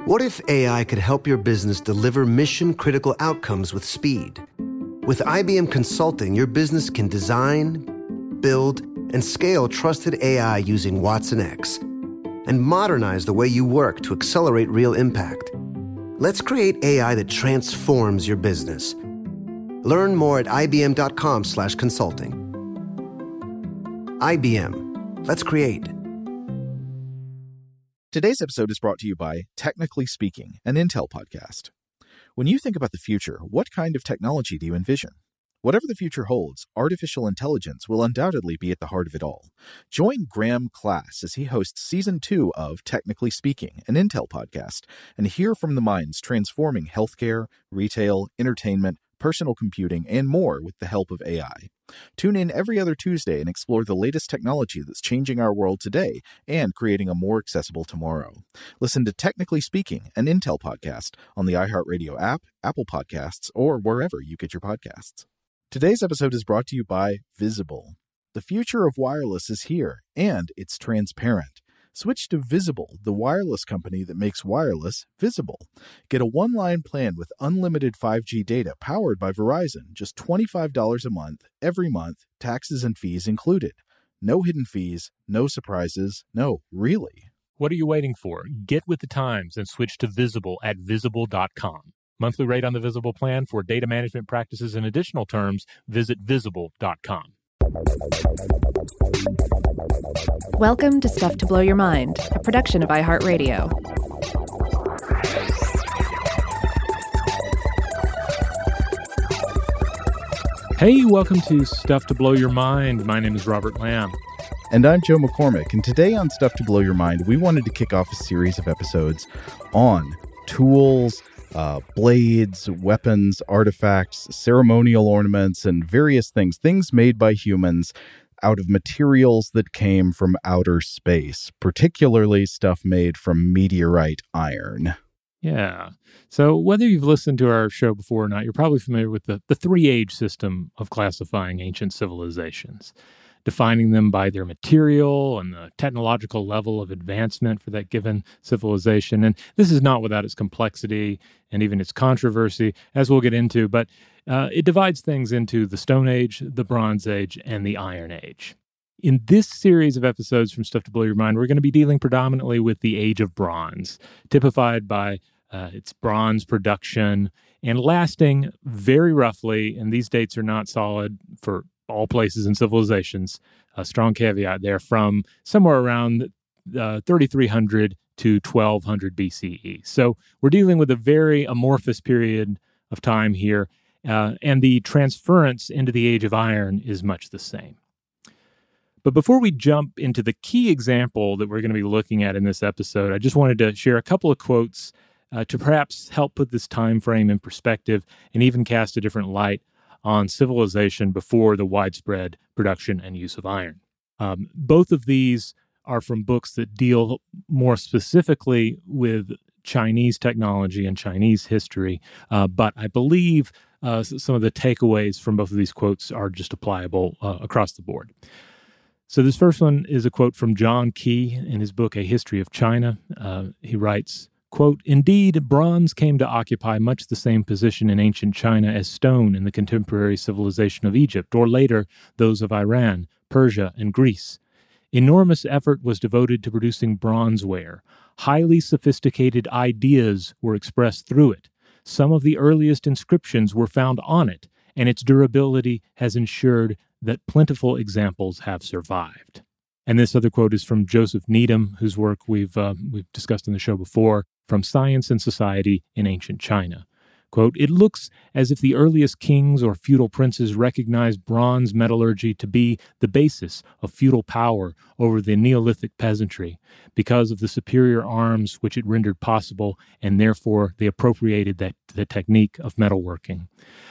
What if AI could help your business deliver mission-critical outcomes with speed? With IBM Consulting, your business can design, build, and scale trusted AI using watsonx, and modernize the way you work to accelerate real impact. Let's create AI that transforms your business. Learn more at ibm.com/consulting. IBM. Let's create. Today's episode is brought to you by Technically Speaking, an Intel podcast. When you think about the future, what kind of technology do you envision? Whatever the future holds, artificial intelligence will undoubtedly be at the heart of it all. Join Graham Class as he hosts Season 2 of Technically Speaking, an Intel podcast, and hear from the minds transforming healthcare, retail, entertainment, personal computing, and more with the help of AI. Tune in every other Tuesday and explore the latest technology that's changing our world today and creating a more accessible tomorrow. Listen to Technically Speaking, an Intel podcast on the iHeartRadio app, Apple Podcasts, or wherever you get your podcasts. Today's episode is brought to you by Visible. The future of wireless is here, and it's transparent. Switch to Visible, the wireless company that makes wireless visible. Get a one-line plan with unlimited 5G data powered by Verizon, just $25 a month, every month, taxes and fees included. No hidden fees, no surprises, no, really. What are you waiting for? Get with the times and switch to Visible at Visible.com. Monthly rate on the Visible plan for data management practices and additional terms, visit Visible.com. Welcome to Stuff to Blow Your Mind, a production of iHeartRadio. Hey, welcome to Stuff to Blow Your Mind. My name is Robert Lamb. And I'm Joe McCormick, and today on Stuff to Blow Your Mind, we wanted to kick off a series of episodes on tools, blades, weapons, artifacts, ceremonial ornaments, and various things made by humans out of materials that came from outer space, particularly stuff made from meteorite iron. Yeah. So whether you've listened to our show before or not, you're probably familiar with the three-age system of classifying ancient civilizations, defining them by their material and the technological level of advancement for that given civilization. And this is not without its complexity and even its controversy, as we'll get into, but it divides things into the Stone Age, the Bronze Age, and the Iron Age. In this series of episodes from Stuff to Blow Your Mind, we're going to be dealing predominantly with the Age of Bronze, typified by its bronze production and lasting very roughly, and these dates are not solid for all places and civilizations, a strong caveat there, from somewhere around 3300 to 1200 BCE. So we're dealing with a very amorphous period of time here, and the transference into the Age of Iron is much the same. But before we jump into the key example that we're going to be looking at in this episode, I just wanted to share a couple of quotes to perhaps help put this time frame in perspective and even cast a different light on civilization before the widespread production and use of iron. Both of these are from books that deal more specifically with Chinese technology and Chinese history, but I believe some of the takeaways from both of these quotes are just applicable across the board. So this first one is a quote from John Key in his book, A History of China. He writes, quote, "Indeed, bronze came to occupy much the same position in ancient China as stone in the contemporary civilization of Egypt, or later, those of Iran, Persia, and Greece. Enormous effort was devoted to producing bronzeware. Highly sophisticated ideas were expressed through it. Some of the earliest inscriptions were found on it, and its durability has ensured that plentiful examples have survived." And this other quote is from Joseph Needham, whose work we've discussed in the show before, from Science and Society in Ancient China. Quote, "It looks as if the earliest kings or feudal princes recognized bronze metallurgy to be the basis of feudal power over the Neolithic peasantry because of the superior arms which it rendered possible, and therefore they appropriated the technique of metalworking."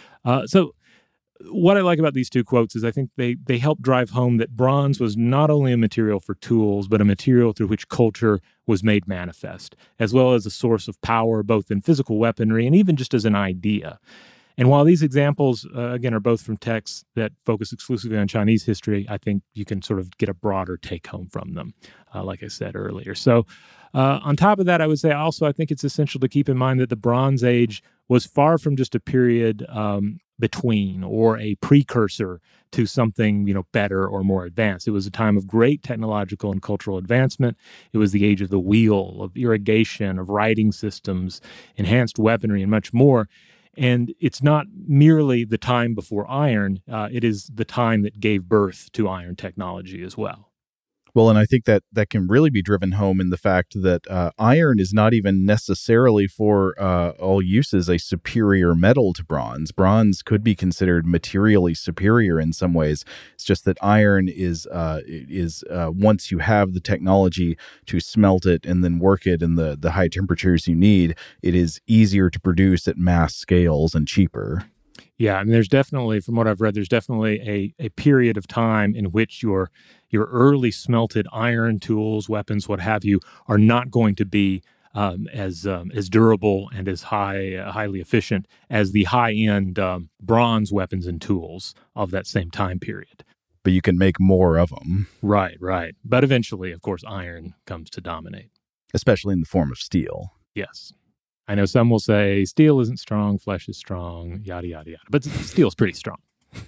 So what I like about these two quotes is I think they help drive home that bronze was not only a material for tools, but a material through which culture was made manifest, as well as a source of power, both in physical weaponry and even just as an idea. And while these examples, again, are both from texts that focus exclusively on Chinese history, I think you can sort of get a broader take home from them, like I said earlier. So On top of that, I would say also I think it's essential to keep in mind that the Bronze Age was far from just a period between or a precursor to something, better or more advanced. It was a time of great technological and cultural advancement. It was the age of the wheel, of irrigation, of writing systems, enhanced weaponry, and much more. And it's not merely the time before iron, it is the time that gave birth to iron technology as well. Well, and I think that can really be driven home in the fact that iron is not even necessarily for all uses a superior metal to bronze. Bronze could be considered materially superior in some ways. It's just that iron is once you have the technology to smelt it and then work it in the high temperatures you need, it is easier to produce at mass scales and cheaper. Yeah, and there's definitely, from what I've read, there's definitely a period of time in which your early smelted iron tools, weapons, what have you, are not going to be as durable and as highly efficient as the high-end bronze weapons and tools of that same time period. But you can make more of them. Right. But eventually, of course, iron comes to dominate. Especially in the form of steel. Yes. I know some will say steel isn't strong, flesh is strong, yada, yada, yada. But steel's pretty strong.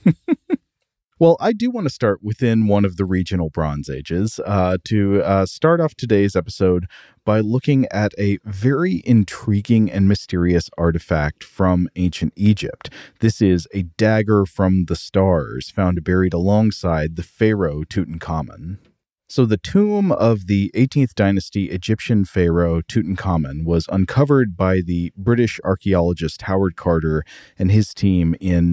Well, I do want to start within one of the regional Bronze Ages to start off today's episode by looking at a very intriguing and mysterious artifact from ancient Egypt. This is a dagger from the stars found buried alongside the pharaoh Tutankhamun. So the tomb of the 18th dynasty Egyptian pharaoh Tutankhamun was uncovered by the British archaeologist Howard Carter and his team in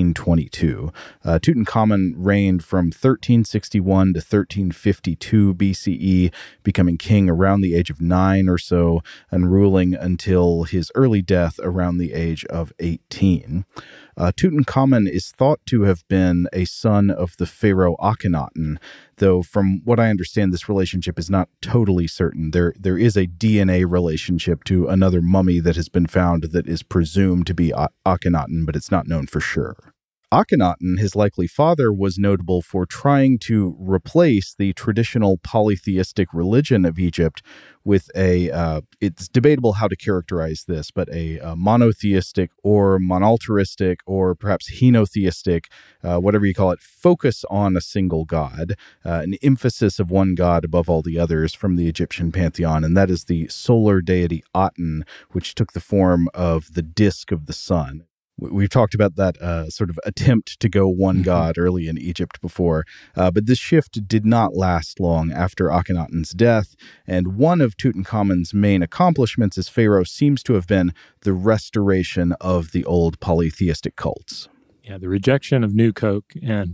1922. Tutankhamun reigned from 1361 to 1352 BCE, becoming king around the age of 9 or so, and ruling until his early death around the age of 18. Tutankhamun is thought to have been a son of the pharaoh Akhenaten, though from what I understand, this relationship is not totally certain. There is a DNA relationship to another mummy that has been found that is presumed to be Akhenaten, but it's not known for sure. Akhenaten, his likely father, was notable for trying to replace the traditional polytheistic religion of Egypt with it's debatable how to characterize this, but a monotheistic or monaltaristic or perhaps henotheistic, whatever you call it, focus on a single god, an emphasis of one god above all the others from the Egyptian pantheon, and that is the solar deity Aten, which took the form of the disk of the sun. We've talked about that sort of attempt to go one god early in Egypt before, but this shift did not last long after Akhenaten's death, and one of Tutankhamun's main accomplishments as pharaoh seems to have been the restoration of the old polytheistic cults. Yeah, the rejection of new Coke and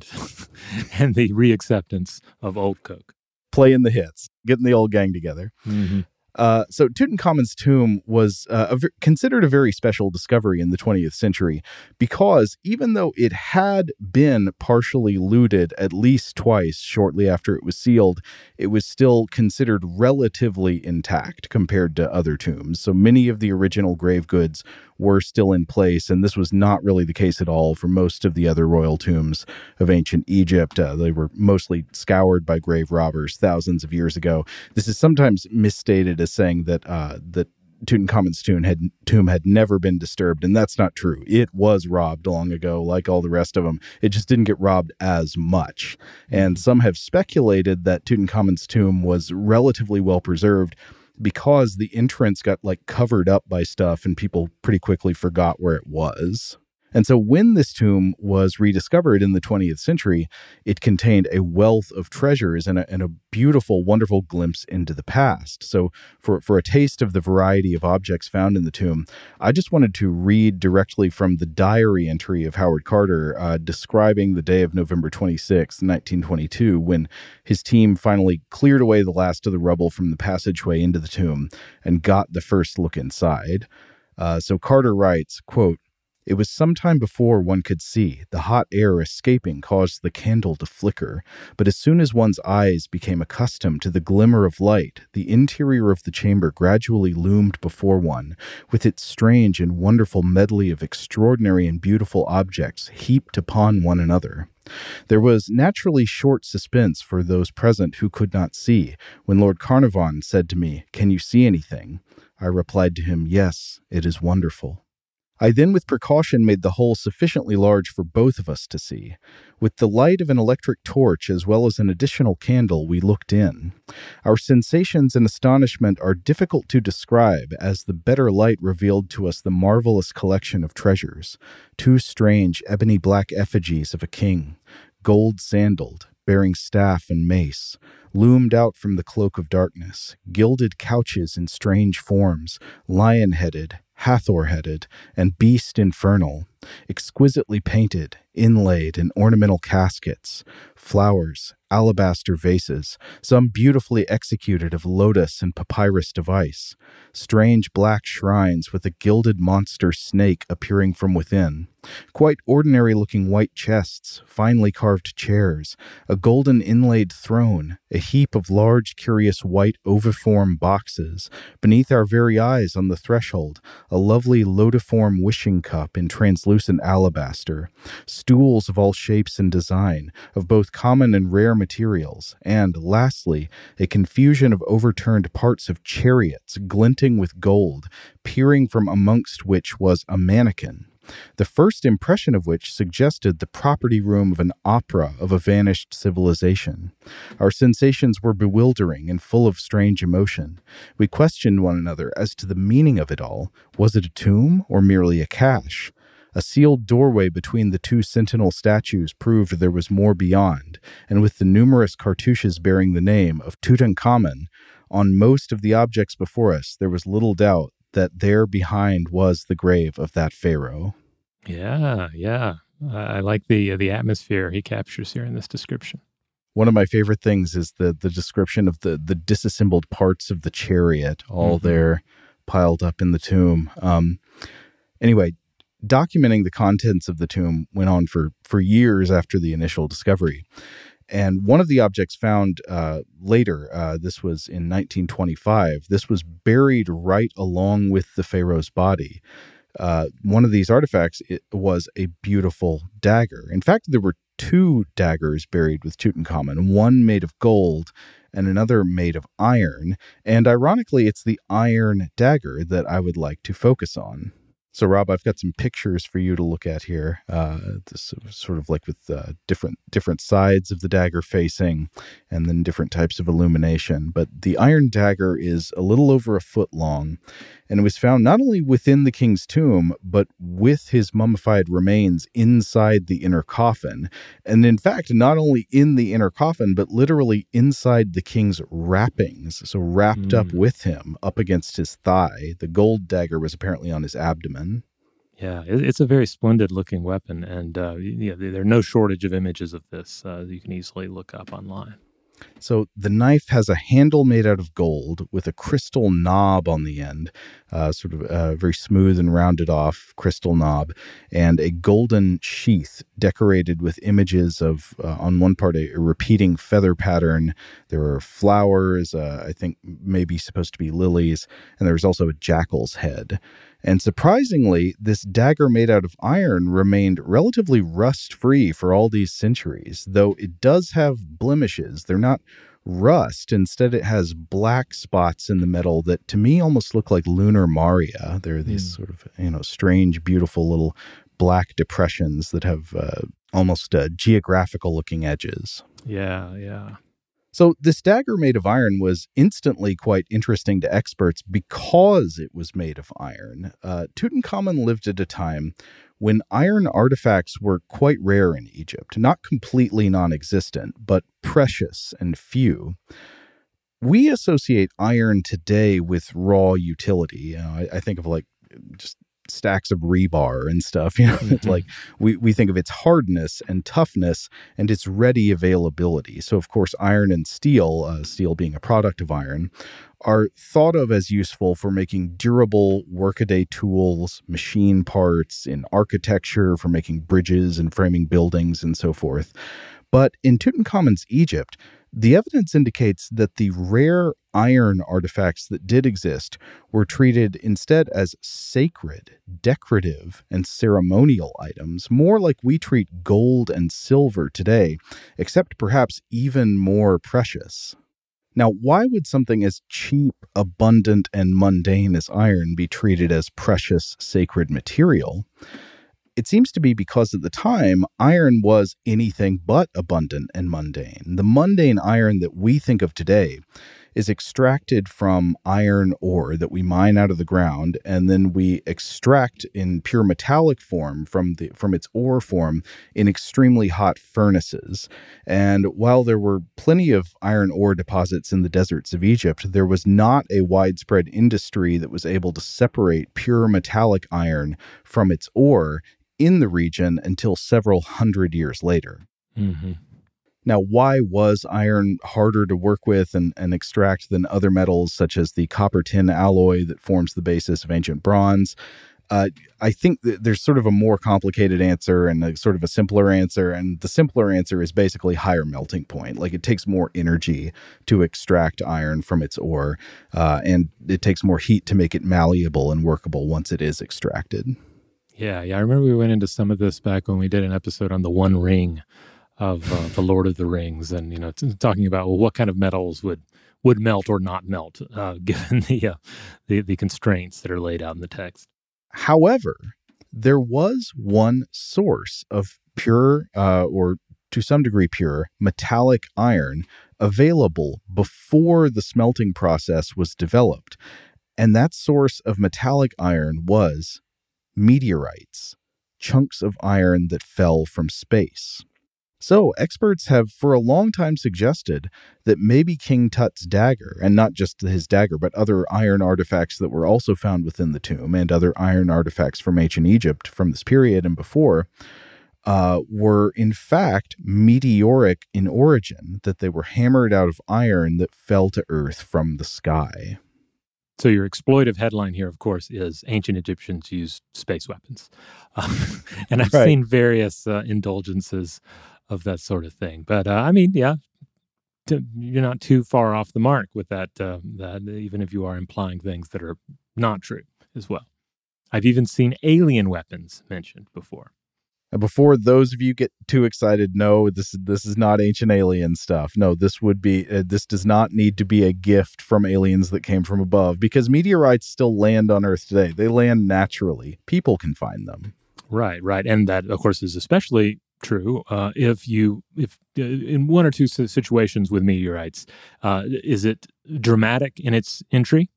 the reacceptance of old Coke. Playing the hits, getting the old gang together. Mm-hmm. So Tutankhamun's tomb was considered a very special discovery in the 20th century because even though it had been partially looted at least twice shortly after it was sealed, it was still considered relatively intact compared to other tombs. So many of the original grave goods were still in place, and this was not really the case at all for most of the other royal tombs of ancient Egypt. They were mostly scoured by grave robbers thousands of years ago. This is sometimes misstated as saying that Tutankhamun's tomb had never been disturbed, and that's not true. It was robbed long ago, like all the rest of them. It just didn't get robbed as much. And some have speculated that Tutankhamun's tomb was relatively well preserved because the entrance got covered up by stuff and people pretty quickly forgot where it was. And so when this tomb was rediscovered in the 20th century, it contained a wealth of treasures and a beautiful, wonderful glimpse into the past. So for a taste of the variety of objects found in the tomb, I just wanted to read directly from the diary entry of Howard Carter describing the day of November 26, 1922, when his team finally cleared away the last of the rubble from the passageway into the tomb and got the first look inside. So Carter writes, quote, "It was some time before one could see. The hot air escaping caused the candle to flicker. But as soon as one's eyes became accustomed to the glimmer of light, the interior of the chamber gradually loomed before one, with its strange and wonderful medley of extraordinary and beautiful objects heaped upon one another. There was naturally short suspense for those present who could not see. When Lord Carnarvon said to me, "Can you see anything?" I replied to him, "Yes, it is wonderful." I then with precaution made the hole sufficiently large for both of us to see. With the light of an electric torch as well as an additional candle, we looked in. Our sensations and astonishment are difficult to describe, as the better light revealed to us the marvelous collection of treasures. 2 strange ebony black effigies of a king, gold-sandaled, bearing staff and mace, loomed out from the cloak of darkness, gilded couches in strange forms, lion-headed, Hathor-headed, and beast infernal, exquisitely painted, inlaid in ornamental caskets, flowers, alabaster vases, some beautifully executed of lotus and papyrus device, strange black shrines with a gilded monster snake appearing from within, quite ordinary-looking white chests, finely carved chairs, a golden inlaid throne, a heap of large, curious white oviform boxes, beneath our very eyes on the threshold, a lovely lotiform wishing cup in translucent alabaster, stools of all shapes and design, of both common and rare materials, and, lastly, a confusion of overturned parts of chariots glinting with gold, peering from amongst which was a mannequin, the first impression of which suggested the property room of an opera of a vanished civilization. Our sensations were bewildering and full of strange emotion. We questioned one another as to the meaning of it all. Was it a tomb or merely a cache? A sealed doorway between the 2 sentinel statues proved there was more beyond, and with the numerous cartouches bearing the name of Tutankhamun on most of the objects before us, there was little doubt that there behind was the grave of that pharaoh. Yeah. I like the atmosphere he captures here in this description. One of my favorite things is the description of the disassembled parts of the chariot, all there piled up in the tomb. Anyway, documenting the contents of the tomb went on for years after the initial discovery. And one of the objects found later, this was in 1925, this was buried right along with the pharaoh's body. One of these artifacts was a beautiful dagger. In fact, there were 2 daggers buried with Tutankhamun, one made of gold and another made of iron. And ironically, it's the iron dagger that I would like to focus on. So, Rob, I've got some pictures for you to look at here. This sort of like with different sides of the dagger facing, and then different types of illumination. But the iron dagger is a little over a foot long, and it was found not only within the king's tomb, but with his mummified remains inside the inner coffin. And in fact, not only in the inner coffin, but literally inside the king's wrappings. So wrapped up with him, up against his thigh. The gold dagger was apparently on his abdomen. Yeah, it's a very splendid looking weapon, and there are no shortage of images of this you can easily look up online. So the knife has a handle made out of gold with a crystal knob on the end, sort of very smooth and rounded off crystal knob, and a golden sheath decorated with images of, on one part, a repeating feather pattern. There are flowers, I think maybe supposed to be lilies, and there's also a jackal's head. And surprisingly, this dagger made out of iron remained relatively rust-free for all these centuries, though it does have blemishes. They're not rust. Instead, it has black spots in the metal that, to me, almost look like lunar maria. They're these sort of, strange, beautiful little black depressions that have almost geographical-looking edges. Yeah. So this dagger made of iron was instantly quite interesting to experts because it was made of iron. Tutankhamun lived at a time when iron artifacts were quite rare in Egypt, not completely non-existent, but precious and few. We associate iron today with raw utility. I think of like just stacks of rebar and stuff, like we think of its hardness and toughness and its ready availability. So of course, iron and steel, steel being a product of iron, are thought of as useful for making durable workaday tools, machine parts, in architecture, for making bridges and framing buildings and so forth. But in Tutankhamen's Egypt, The evidence indicates that the rare iron artifacts that did exist were treated instead as sacred, decorative, and ceremonial items, more like we treat gold and silver today, except perhaps even more precious. Now, why would something as cheap, abundant, and mundane as iron be treated as precious, sacred material? It seems to be because at the time, iron was anything but abundant and mundane. The mundane iron that we think of today is extracted from iron ore that we mine out of the ground, and then we extract in pure metallic form from its ore form in extremely hot furnaces. And while there were plenty of iron ore deposits in the deserts of Egypt, there was not a widespread industry that was able to separate pure metallic iron from its ore in the region until several hundred years later. Mm-hmm. Now, why was iron harder to work with and extract than other metals, such as the copper-tin alloy that forms the basis of ancient bronze? I think that there's sort of a more complicated answer and a sort of a simpler answer. And the simpler answer is basically higher melting point. Like, it takes more energy to extract iron from its ore, and it takes more heat to make it malleable and workable once it is extracted. Yeah. I remember we went into some of this back when we did an episode on the One Ring of the Lord of the Rings, and talking about what kind of metals would melt or not melt, given the constraints that are laid out in the text. However, there was one source of pure, or to some degree pure, metallic iron available before the smelting process was developed, and that source of metallic iron was meteorites, chunks of iron that fell from space. So experts have for a long time suggested that maybe King Tut's dagger, and not just his dagger, but other iron artifacts that were also found within the tomb and other iron artifacts from ancient Egypt from this period and before, were in fact meteoric in origin, that they were hammered out of iron that fell to earth from the sky. So your exploitive headline here, of course, is ancient Egyptians used space weapons. And I've seen various indulgences of that sort of thing. But you're not too far off the mark with that, even if you are implying things that are not true as well. I've even seen alien weapons mentioned before. And before those of you get too excited, no, this is not ancient alien stuff. No, this would be this does not need to be a gift from aliens that came from above, because meteorites still land on Earth today. They land naturally. People can find them. Right, and that, of course, is especially true if in one or two situations with meteorites. Is it dramatic in its entry,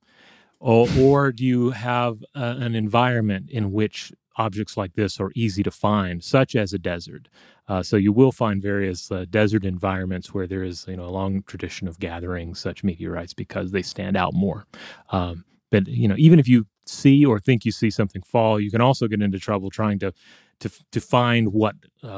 or do you have an environment in which objects like this are easy to find, such as a desert? So you will find various desert environments where there is a long tradition of gathering such meteorites because they stand out more. But even if you see or think you see something fall, you can also get into trouble trying to find what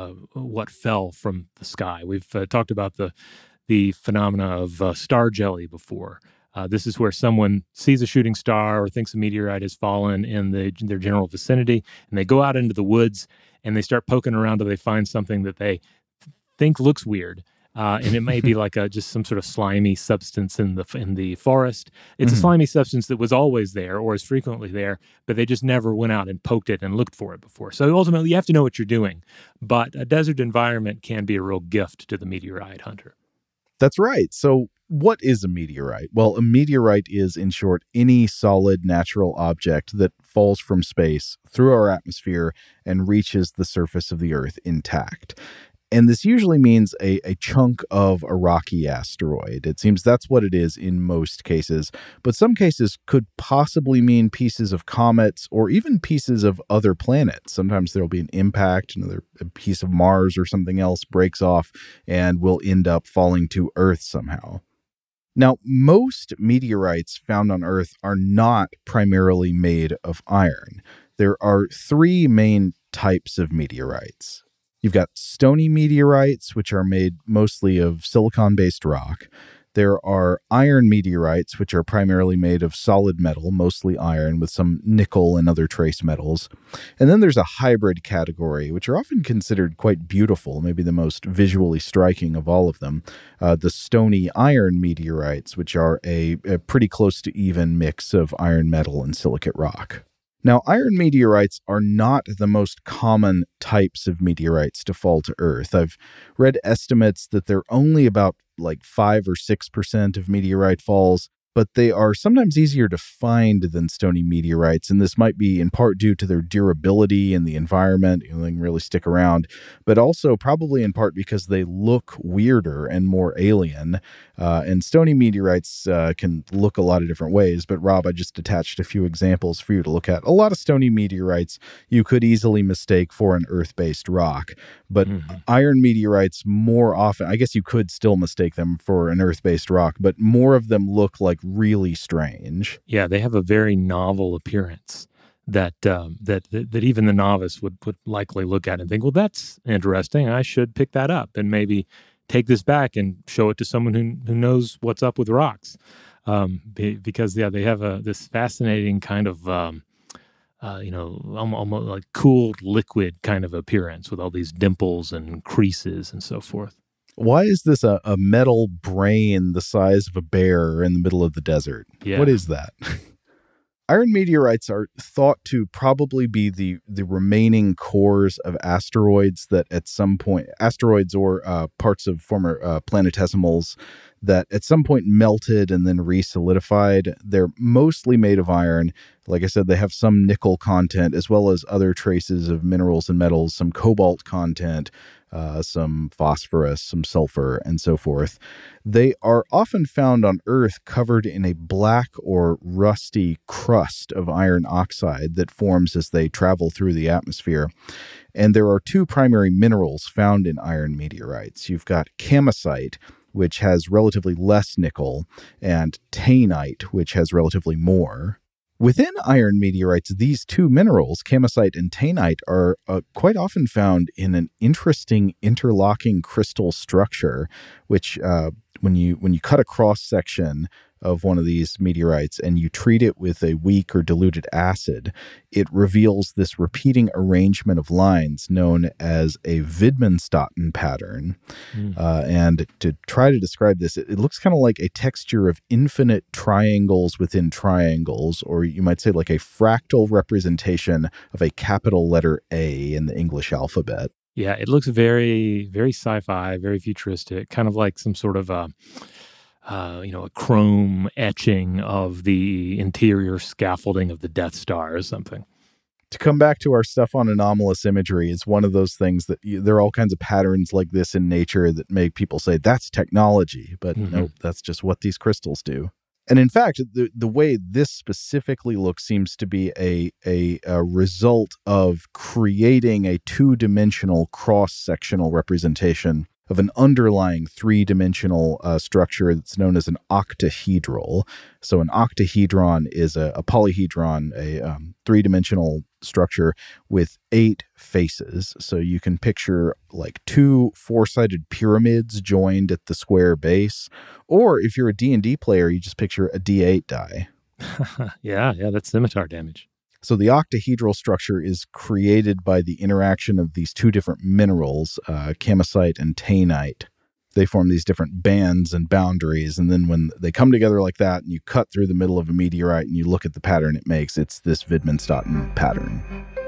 fell from the sky. We've talked about the phenomena of star jelly before. This is where someone sees a shooting star or thinks a meteorite has fallen in their general vicinity, and they go out into the woods and they start poking around till they find something that they think looks weird. And it may be like just some sort of slimy substance in the forest. It's a slimy substance that was always there or is frequently there, but they just never went out and poked it and looked for it before. So ultimately, you have to know what you're doing. But a desert environment can be a real gift to the meteorite hunter. That's right. So what is a meteorite? Well, a meteorite is, in short, any solid natural object that falls from space through our atmosphere and reaches the surface of the Earth intact. And this usually means a chunk of a rocky asteroid. It seems that's what it is in most cases. But some cases could possibly mean pieces of comets or even pieces of other planets. Sometimes there'll be an impact, a piece of Mars or something else breaks off and will end up falling to Earth somehow. Now, most meteorites found on Earth are not primarily made of iron. There are three main types of meteorites. You've got stony meteorites, which are made mostly of silicon-based rock. There are iron meteorites, which are primarily made of solid metal, mostly iron, with some nickel and other trace metals. And then there's a hybrid category, which are often considered quite beautiful, maybe the most visually striking of all of them. The stony iron meteorites, which are a pretty close to even mix of iron metal and silicate rock. Now, iron meteorites are not the most common types of meteorites to fall to Earth. I've read estimates that they're only about 5 or 6% of meteorite falls, but they are sometimes easier to find than stony meteorites, and this might be in part due to their durability in the environment, they can really stick around, but also probably in part because they look weirder and more alien. And stony meteorites can look a lot of different ways, but Rob, I just attached a few examples for you to look at. A lot of stony meteorites you could easily mistake for an Earth-based rock, but iron meteorites more often, I guess you could still mistake them for an Earth-based rock, but more of them look like really strange. Yeah, they have a very novel appearance that even the novice would likely look at and think, well, that's interesting. I should pick that up and maybe take this back and show it to someone who knows what's up with rocks. Because they have this fascinating kind of almost like cooled liquid kind of appearance with all these dimples and creases and so forth. Why is this a metal brain the size of a bear in the middle of the desert? Yeah. What is that? Iron meteorites are thought to probably be the remaining cores of asteroids that at some point, asteroids or parts of former planetesimals that at some point melted and then re-solidified. They're mostly made of iron. Like I said, they have some nickel content as well as other traces of minerals and metals, some cobalt content, some phosphorus, some sulfur, and so forth. They are often found on Earth covered in a black or rusty crust of iron oxide that forms as they travel through the atmosphere. And there are two primary minerals found in iron meteorites. You've got kamacite, which has relatively less nickel, and taenite, which has relatively more. Within iron meteorites, these two minerals, kamacite and taenite, are quite often found in an interesting interlocking crystal structure, which when you cut a cross-section of one of these meteorites and you treat it with a weak or diluted acid, it reveals this repeating arrangement of lines known as a Widmanstätten pattern. And to try to describe this, it looks kind of like a texture of infinite triangles within triangles, or you might say like a fractal representation of a capital letter A in the English alphabet. Yeah, it looks very, very sci-fi, very futuristic, kind of like some sort of a chrome etching of the interior scaffolding of the Death Star or something. To come back to our stuff on anomalous imagery, it's one of those things that there are all kinds of patterns like this in nature that make people say that's technology, but no, that's just what these crystals do. And in fact, the way this specifically looks seems to be a result of creating a two-dimensional cross-sectional representation of an underlying three-dimensional structure that's known as an octahedral. So an octahedron is a polyhedron, a three-dimensional structure with 8 faces. So you can picture like 2 four-sided pyramids joined at the square base. Or if you're a D&D player, you just picture a D8 die. Yeah, that's scimitar damage. So the octahedral structure is created by the interaction of these two different minerals, kamacite and taenite. They form these different bands and boundaries, and then when they come together like that, and you cut through the middle of a meteorite and you look at the pattern it makes, it's this Widmanstätten pattern.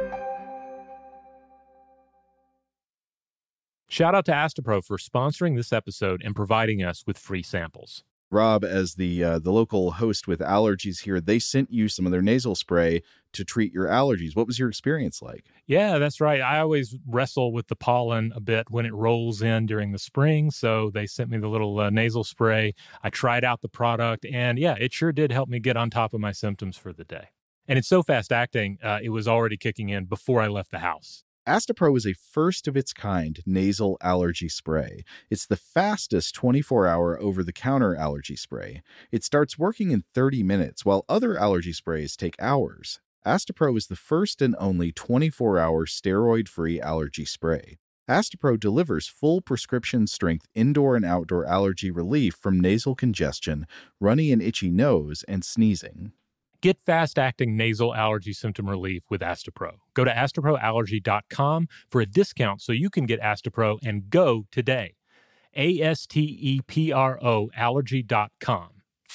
Shout out to Astepro for sponsoring this episode and providing us with free samples. Rob, as the local host with allergies here, they sent you some of their nasal spray to treat your allergies. What was your experience like? Yeah, that's right. I always wrestle with the pollen a bit when it rolls in during the spring. So they sent me the little nasal spray. I tried out the product, and yeah, it sure did help me get on top of my symptoms for the day. And it's so fast acting, it was already kicking in before I left the house. Astepro is a first-of-its-kind nasal allergy spray. It's the fastest 24-hour over-the-counter allergy spray. It starts working in 30 minutes, while other allergy sprays take hours. Astepro is the first and only 24-hour steroid-free allergy spray. Astepro delivers full prescription-strength indoor and outdoor allergy relief from nasal congestion, runny and itchy nose, and sneezing. Get fast-acting nasal allergy symptom relief with Astepro. Go to asteproallergy.com for a discount so you can get Astepro and go today. ASTEPRO allergy.com.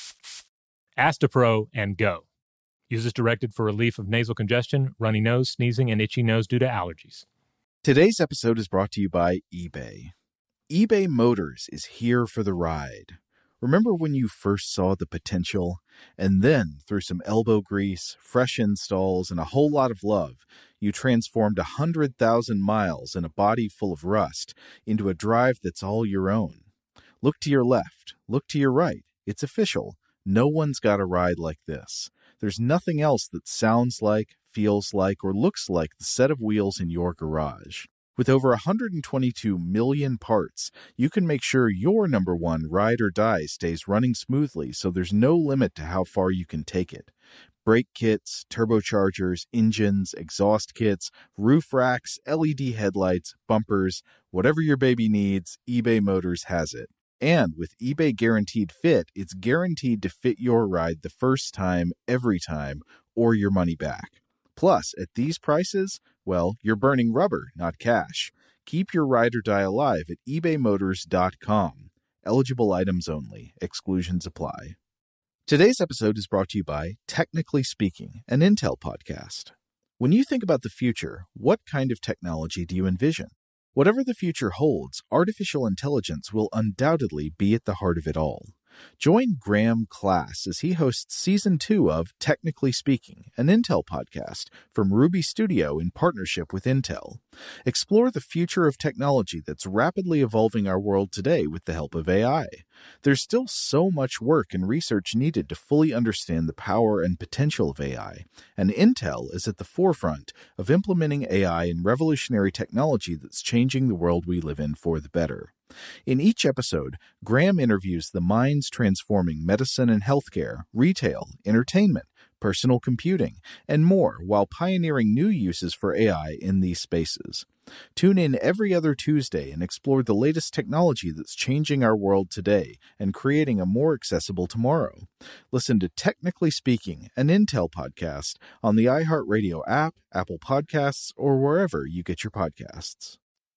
Astepro and go. Use as directed for relief of nasal congestion, runny nose, sneezing, and itchy nose due to allergies. Today's episode is brought to you by eBay. eBay Motors is here for the ride. Remember when you first saw the potential? And then, through some elbow grease, fresh installs, and a whole lot of love, you transformed 100,000 miles and a body full of rust into a drive that's all your own. Look to your left. Look to your right. It's official. No one's got a ride like this. There's nothing else that sounds like, feels like, or looks like the set of wheels in your garage. With over 122 million parts, you can make sure your number one ride or die stays running smoothly so there's no limit to how far you can take it. Brake kits, turbochargers, engines, exhaust kits, roof racks, LED headlights, bumpers, whatever your baby needs, eBay Motors has it. And with eBay Guaranteed Fit, it's guaranteed to fit your ride the first time, every time, or your money back. Plus, at these prices, well, you're burning rubber, not cash. Keep your ride or die alive at ebaymotors.com. Eligible items only. Exclusions apply. Today's episode is brought to you by Technically Speaking, an Intel podcast. When you think about the future, what kind of technology do you envision? Whatever the future holds, artificial intelligence will undoubtedly be at the heart of it all. Join Graham Class as he hosts Season 2 of Technically Speaking, an Intel podcast from Ruby Studio in partnership with Intel. Explore the future of technology that's rapidly evolving our world today with the help of AI. There's still so much work and research needed to fully understand the power and potential of AI, and Intel is at the forefront of implementing AI in revolutionary technology that's changing the world we live in for the better. In each episode, Graham interviews the minds transforming medicine and healthcare, retail, entertainment, personal computing, and more while pioneering new uses for AI in these spaces. Tune in every other Tuesday and explore the latest technology that's changing our world today and creating a more accessible tomorrow. Listen to Technically Speaking, an Intel podcast on the iHeartRadio app, Apple Podcasts, or wherever you get your podcasts.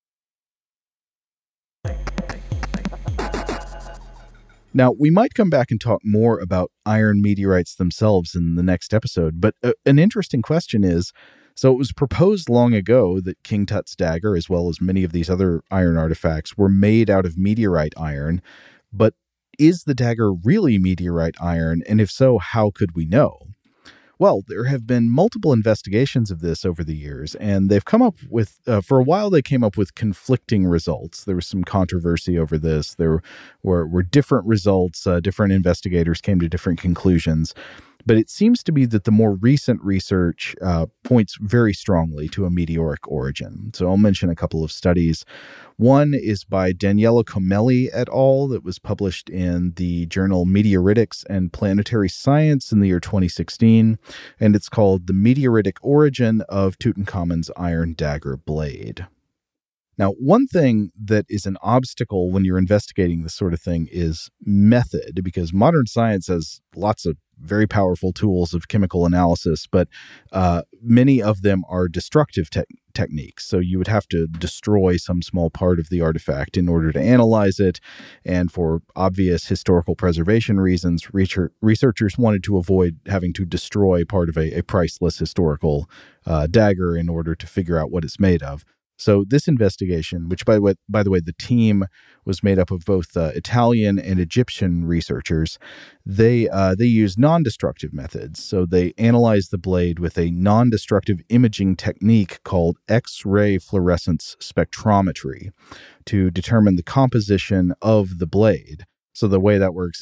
Now, we might come back and talk more about iron meteorites themselves in the next episode, but an interesting question is, so it was proposed long ago that King Tut's dagger, as well as many of these other iron artifacts, were made out of meteorite iron, but is the dagger really meteorite iron, and if so, how could we know? Well, there have been multiple investigations of this over the years, and they've come up with, for a while, they came up with conflicting results. There was some controversy over this. There were different results. Different investigators came to different conclusions. But it seems to be that the more recent research points very strongly to a meteoric origin. So I'll mention a couple of studies. One is by Daniela Comelli et al. That was published in the journal Meteoritics and Planetary Science in the year 2016, and it's called The Meteoritic Origin of Tutankhamun's Iron Dagger Blade. Now, one thing that is an obstacle when you're investigating this sort of thing is method, because modern science has lots of very powerful tools of chemical analysis, but many of them are destructive techniques. So you would have to destroy some small part of the artifact in order to analyze it. And for obvious historical preservation reasons, researchers wanted to avoid having to destroy part of a priceless historical dagger in order to figure out what it's made of. So this investigation, which by the way, the team was made up of both Italian and Egyptian researchers, they use non-destructive methods. So they analyzed the blade with a non-destructive imaging technique called X-ray fluorescence spectrometry to determine the composition of the blade. So the way that works is you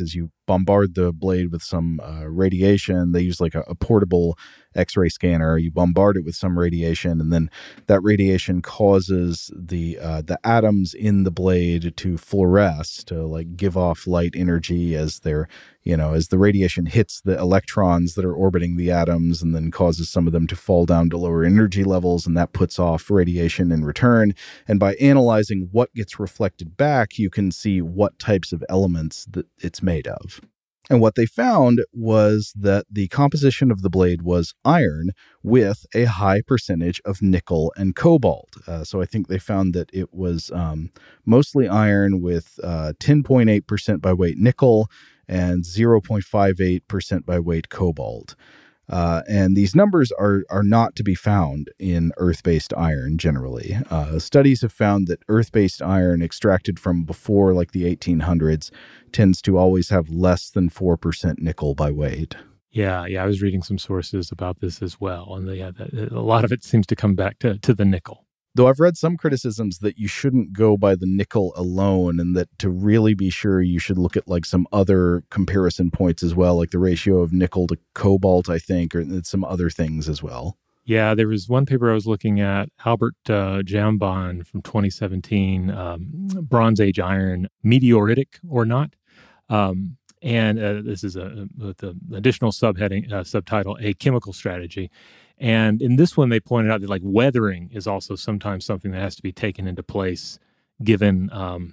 bombard the blade with some radiation. They use like a portable X-ray scanner. You bombard it with some radiation, and then that radiation causes the atoms in the blade to fluoresce, to like give off light energy as they're, as the radiation hits the electrons that are orbiting the atoms, and then causes some of them to fall down to lower energy levels, and that puts off radiation in return. And by analyzing what gets reflected back, you can see what types of elements that it's made of. And what they found was that the composition of the blade was iron with a high percentage of nickel and cobalt. So I think they found that it was mostly iron with 10.8% by weight nickel and 0.58% by weight cobalt. And these numbers are not to be found in earth-based iron generally. Studies have found that earth-based iron extracted from before like the 1800s tends to always have less than 4% nickel by weight. Yeah, I was reading some sources about this as well. And a lot of it seems to come back to the nickel. Though I've read some criticisms that you shouldn't go by the nickel alone, and that to really be sure you should look at like some other comparison points as well, like the ratio of nickel to cobalt, I think, or some other things as well. Yeah, there was one paper I was looking at, Albert Jambon from 2017, Bronze Age iron, meteoritic or not. And this is with the additional subtitle, A Chemical Strategy. And in this one, they pointed out that like weathering is also sometimes something that has to be taken into place, given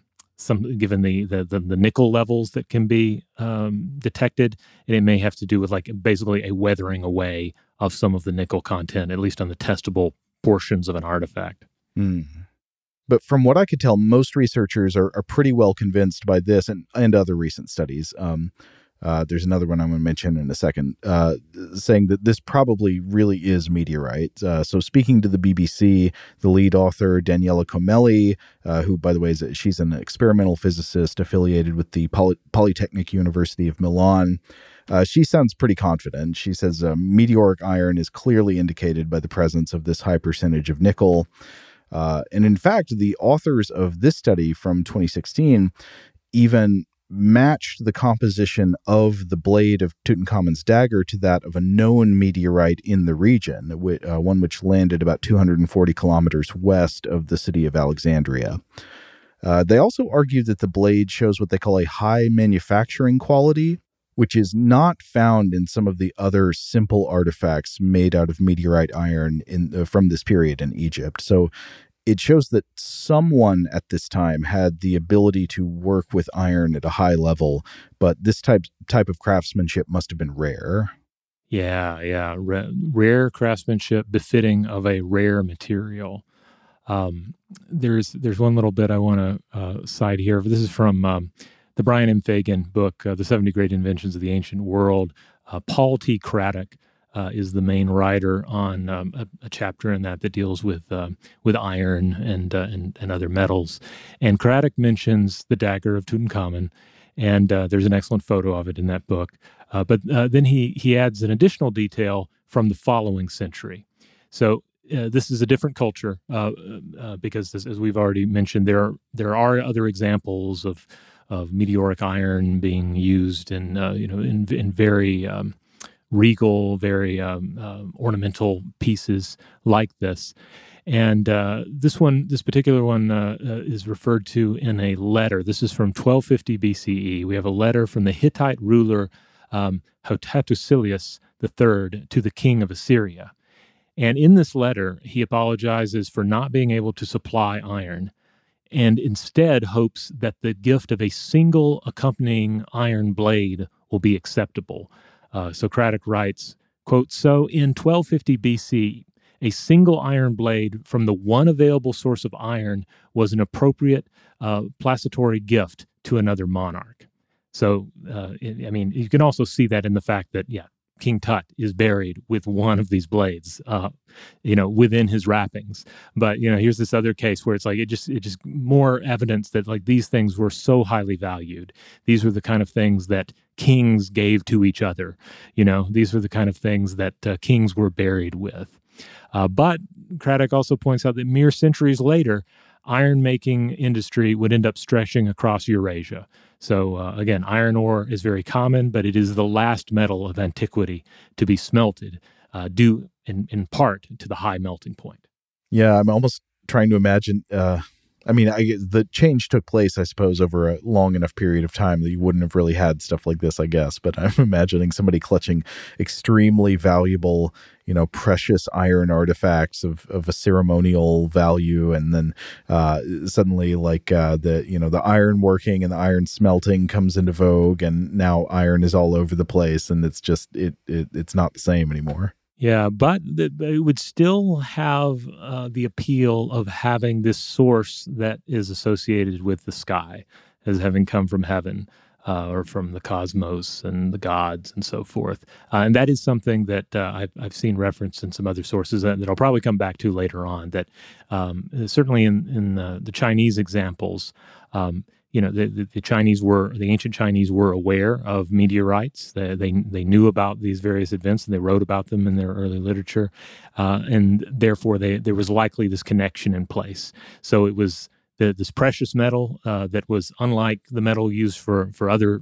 the nickel levels that can be detected, and it may have to do with like basically a weathering away of some of the nickel content, at least on the testable portions of an artifact. Mm. But from what I could tell, most researchers are pretty well convinced by this and other recent studies. There's another one I'm going to mention in a second, saying that this probably really is meteorite. So speaking to the BBC, the lead author, Daniela Comelli, who, by the way, she's an experimental physicist affiliated with the Polytechnic University of Milan, she sounds pretty confident. She says meteoric iron is clearly indicated by the presence of this high percentage of nickel. And in fact, the authors of this study from 2016 even matched the composition of the blade of Tutankhamun's dagger to that of a known meteorite in the region, one which landed about 240 kilometers west of the city of Alexandria. They also argued that the blade shows what they call a high manufacturing quality, which is not found in some of the other simple artifacts made out of meteorite iron from this period in Egypt. So it shows that someone at this time had the ability to work with iron at a high level, but this type of craftsmanship must have been rare. Yeah. Rare craftsmanship befitting of a rare material. There's one little bit I want to cite here. This is from the Brian M. Fagan book, The 70 Great Inventions of the Ancient World. Paul T. Craddock is the main writer on a chapter in that deals with iron and other metals. And Craddock mentions the dagger of Tutankhamun, and there's an excellent photo of it in that book. But then he adds an additional detail from the following century. So this is a different culture because, as we've already mentioned, there are other examples of meteoric iron being used in very regal, very ornamental pieces like this. And this particular one is referred to in a letter. This is from 1250 BCE. We have a letter from the Hittite ruler Hattusilius III to the king of Assyria. And in this letter, he apologizes for not being able to supply iron, and instead hopes that the gift of a single accompanying iron blade will be acceptable. So Craddock writes, quote, "So in 1250 BC, a single iron blade from the one available source of iron was an appropriate placatory gift to another monarch." So, you can also see that in the fact that, King Tut is buried with one of these blades, within his wrappings. But, here's this other case where it's like, it just more evidence that like these things were so highly valued. These were the kind of things that kings gave to each other. These were the kind of things that kings were buried with. But Craddock also points out that mere centuries later, iron making industry would end up stretching across Eurasia. So again, iron ore is very common, but it is the last metal of antiquity to be smelted, due in part to the high melting point. Yeah, I'm almost trying to imagine. The change took place, I suppose, over a long enough period of time that you wouldn't have really had stuff like this, I guess. But I'm imagining somebody clutching extremely valuable, precious iron artifacts of a ceremonial value, and then suddenly, the iron working and the iron smelting comes into vogue, and now iron is all over the place, and it's just it's not the same anymore. Yeah, but it would still have the appeal of having this source that is associated with the sky as having come from heaven or from the cosmos and the gods and so forth. And that is something that I've seen referenced in some other sources that I'll probably come back to later on, that certainly in the Chinese examples, the ancient Chinese were aware of meteorites. They knew about these various events, and they wrote about them in their early literature, and therefore there was likely this connection in place. So it was this precious metal that was unlike the metal used for other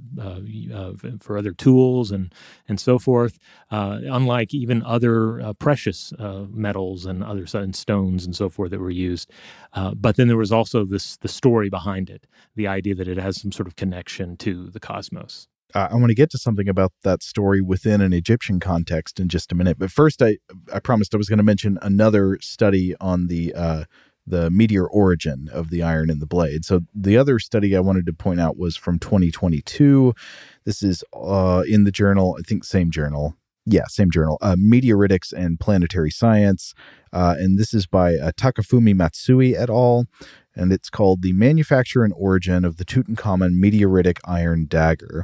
tools and so forth, unlike even other precious metals and other stones and so forth that were used. But then there was also the story behind it, the idea that it has some sort of connection to the cosmos. I want to get to something about that story within an Egyptian context in just a minute. But first, I promised I was going to mention another study on the meteor origin of the iron in the blade. So the other study I wanted to point out was from 2022. This is in the journal, I think same journal. Yeah, same journal, Meteoritics and Planetary Science. And this is by Takafumi Matsui et al. And it's called The Manufacture and Origin of the Tutankhamun Meteoritic Iron Dagger.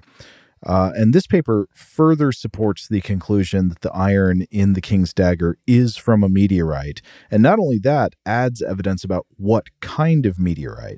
And this paper further supports the conclusion that the iron in the king's dagger is from a meteorite. And not only that, adds evidence about what kind of meteorite.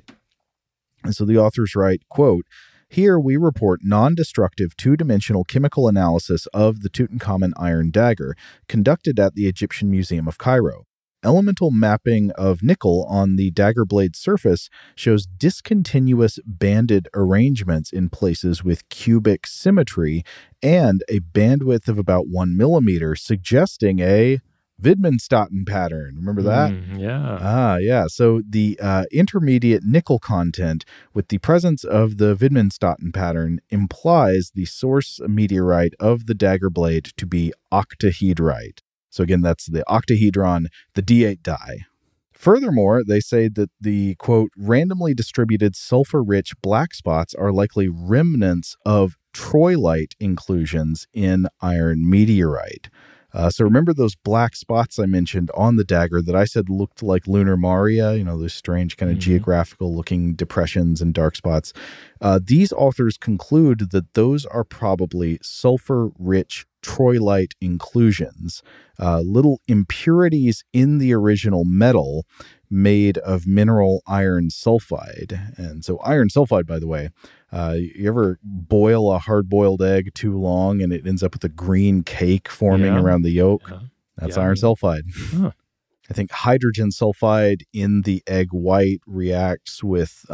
And so the authors write, quote, "Here we report non-destructive two-dimensional chemical analysis of the Tutankhamun iron dagger conducted at the Egyptian Museum of Cairo. Elemental mapping of nickel on the dagger blade surface shows discontinuous banded arrangements in places with cubic symmetry and a bandwidth of about 1 millimeter, suggesting a Widmanstätten pattern." Remember that? Yeah. Yeah. So the intermediate nickel content with the presence of the Widmanstätten pattern implies the source meteorite of the dagger blade to be octahedrite. So again, that's the octahedron, the D8 die. Furthermore, they say that the, quote, randomly distributed sulfur-rich black spots are likely remnants of troilite inclusions in iron meteorite. So remember those black spots I mentioned on the dagger that I said looked like lunar maria, those strange kind of geographical-looking depressions and dark spots? These authors conclude that those are probably sulfur-rich troilite inclusions, little impurities in the original metal made of mineral iron sulfide. And so iron sulfide, by the way, you ever boil a hard-boiled egg too long and it ends up with a green cake forming around the yolk? That's iron sulfide. Huh. I think hydrogen sulfide in the egg white reacts with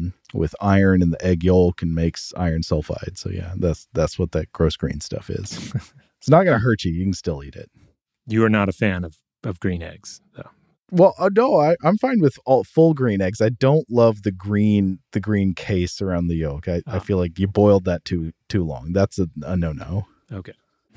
iron in the egg yolk and makes iron sulfide. So yeah, that's what that gross green stuff is. It's not going to hurt you. You can still eat it. You are not a fan of green eggs, though. Well, no, I'm fine with all full green eggs. I don't love the green case around the yolk. I feel like you boiled that too long. That's a no-no. Okay.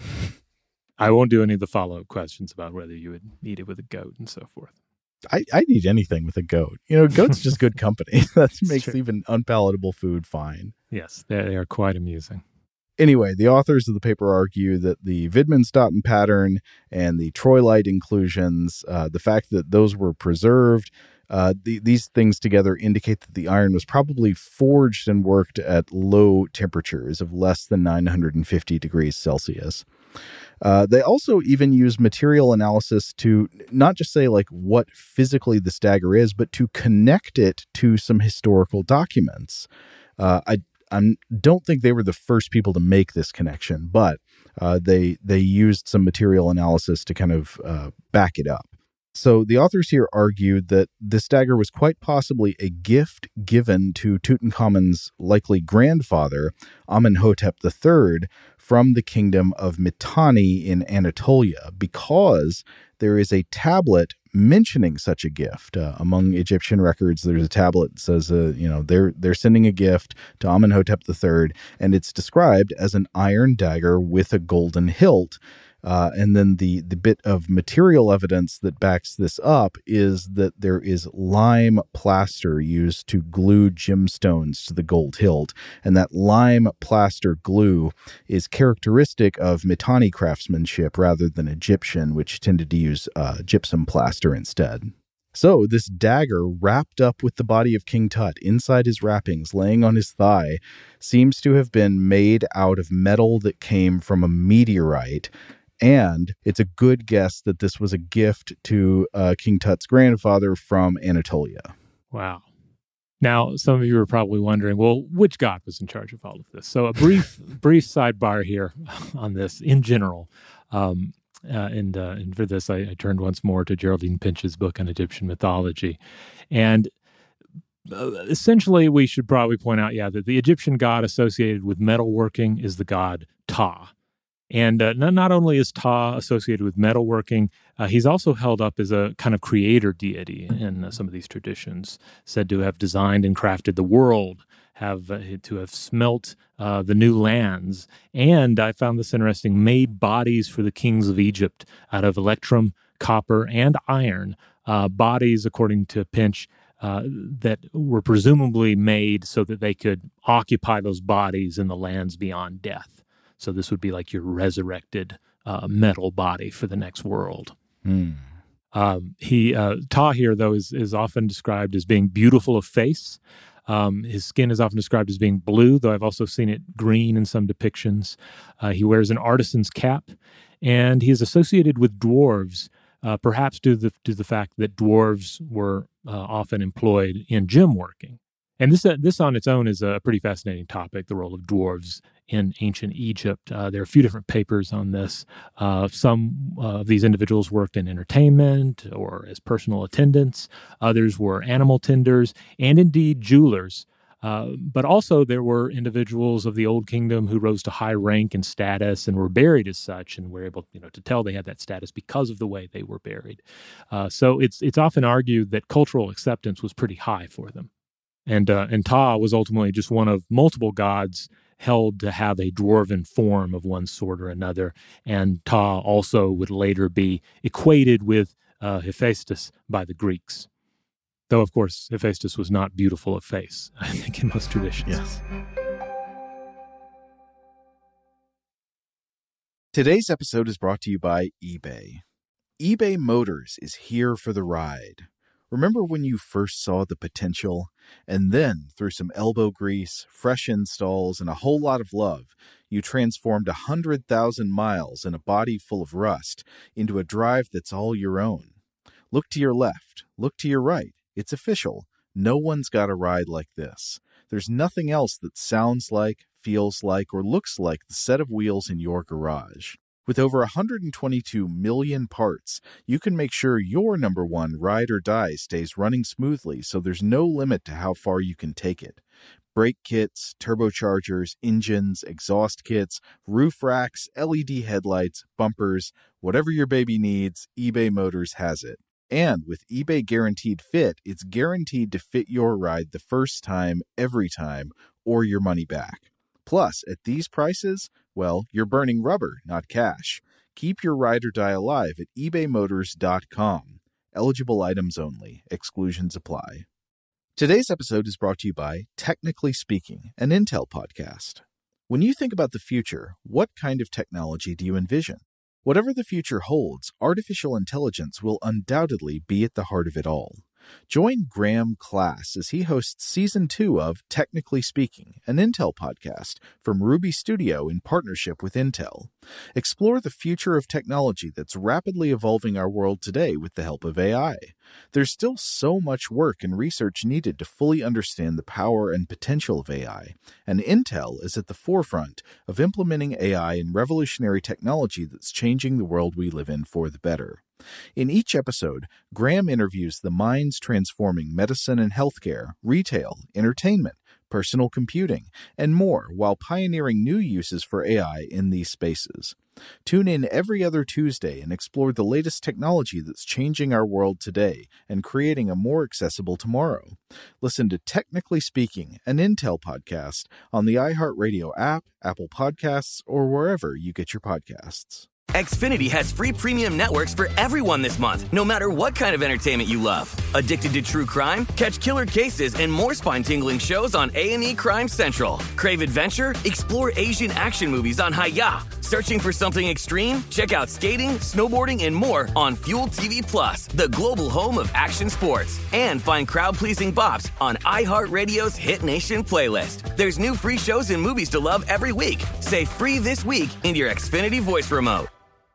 I won't do any of the follow-up questions about whether you would eat it with a goat and so forth. I'd eat anything with a goat. Goat's just good company. That makes true. Even unpalatable food fine. Yes, they are quite amusing. Anyway, the authors of the paper argue that the Widmanstätten pattern and the troilite inclusions, the fact that those were preserved, these things together indicate that the iron was probably forged and worked at low temperatures of less than 950 degrees Celsius. They also even use material analysis to not just say like what physically this dagger is, but to connect it to some historical documents. I don't think they were the first people to make this connection, but they used some material analysis to kind of back it up. So the authors here argued that this dagger was quite possibly a gift given to Tutankhamun's likely grandfather, Amenhotep III, from the kingdom of Mitanni in Anatolia, because there is a tablet mentioning such a gift. Among Egyptian records, there's a tablet that says, they're sending a gift to Amenhotep III, and it's described as an iron dagger with a golden hilt. And then the bit of material evidence that backs this up is that there is lime plaster used to glue gemstones to the gold hilt. And that lime plaster glue is characteristic of Mitanni craftsmanship rather than Egyptian, which tended to use gypsum plaster instead. So this dagger, wrapped up with the body of King Tut inside his wrappings, laying on his thigh, seems to have been made out of metal that came from a meteorite. And it's a good guess that this was a gift to King Tut's grandfather from Anatolia. Wow. Now, some of you are probably wondering, well, which god was in charge of all of this? So a brief sidebar here on this in general. And for this, I turned once more to Geraldine Pinch's book on Egyptian mythology. And essentially, we should probably point out, that the Egyptian god associated with metalworking is the god Ptah. And not only is Ptah associated with metalworking, he's also held up as a kind of creator deity in some of these traditions, said to have designed and crafted the world, to have smelt the new lands, and I found this interesting, made bodies for the kings of Egypt out of electrum, copper, and iron, bodies, according to Pinch, that were presumably made so that they could occupy those bodies in the lands beyond death. So this would be like your resurrected metal body for the next world. Ptah here, though, is often described as being beautiful of face. His skin is often described as being blue, though I've also seen it green in some depictions. He wears an artisan's cap, and he is associated with dwarves, perhaps due to the fact that dwarves were often employed in gem working. And this on its own is a pretty fascinating topic, the role of dwarves in ancient Egypt. There are a few different papers on this. Some of these individuals worked in entertainment or as personal attendants. Others were animal tenders and indeed jewelers. But also there were individuals of the Old Kingdom who rose to high rank and status and were buried as such, and were able to tell they had that status because of the way they were buried. So it's often argued that cultural acceptance was pretty high for them. And Ptah was ultimately just one of multiple gods held to have a dwarven form of one sort or another. And Ptah also would later be equated with Hephaestus by the Greeks. Though, of course, Hephaestus was not beautiful of face, I think, in most traditions. Yes. Today's episode is brought to you by eBay. eBay Motors is here for the ride. Remember when you first saw the potential? And then, through some elbow grease, fresh installs, and a whole lot of love, you transformed 100,000 miles and a body full of rust into a drive that's all your own. Look to your left. Look to your right. It's official. No one's got a ride like this. There's nothing else that sounds like, feels like, or looks like the set of wheels in your garage. With over 122 million parts, you can make sure your number one ride or die stays running smoothly, so there's no limit to how far you can take it. Brake kits, turbochargers, engines, exhaust kits, roof racks, LED headlights, bumpers, whatever your baby needs, eBay Motors has it. And with eBay Guaranteed Fit, it's guaranteed to fit your ride the first time, every time, or your money back. Plus, at these prices, well, you're burning rubber, not cash. Keep your ride or die alive at ebaymotors.com. Eligible items only. Exclusions apply. Today's episode is brought to you by Technically Speaking, an Intel podcast. When you think about the future, what kind of technology do you envision? Whatever the future holds, artificial intelligence will undoubtedly be at the heart of it all. Join Graham Class as he hosts Season 2 of Technically Speaking, an Intel podcast from Ruby Studio in partnership with Intel. Explore the future of technology that's rapidly evolving our world today with the help of AI. There's still so much work and research needed to fully understand the power and potential of AI, and Intel is at the forefront of implementing AI in revolutionary technology that's changing the world we live in for the better. In each episode, Graham interviews the minds transforming medicine and healthcare, retail, entertainment, personal computing, and more while pioneering new uses for AI in these spaces. Tune in every other Tuesday and explore the latest technology that's changing our world today and creating a more accessible tomorrow. Listen to Technically Speaking, an Intel podcast on the iHeartRadio app, Apple Podcasts, or wherever you get your podcasts. Xfinity has free premium networks for everyone this month, no matter what kind of entertainment you love. Addicted to true crime? Catch killer cases and more spine-tingling shows on A&E Crime Central. Crave adventure? Explore Asian action movies on Hi-Ya. Searching for something extreme? Check out skating, snowboarding, and more on Fuel TV Plus, the global home of action sports. And find crowd-pleasing bops on iHeartRadio's Hit Nation playlist. There's new free shows and movies to love every week. Say free this week in your Xfinity voice remote.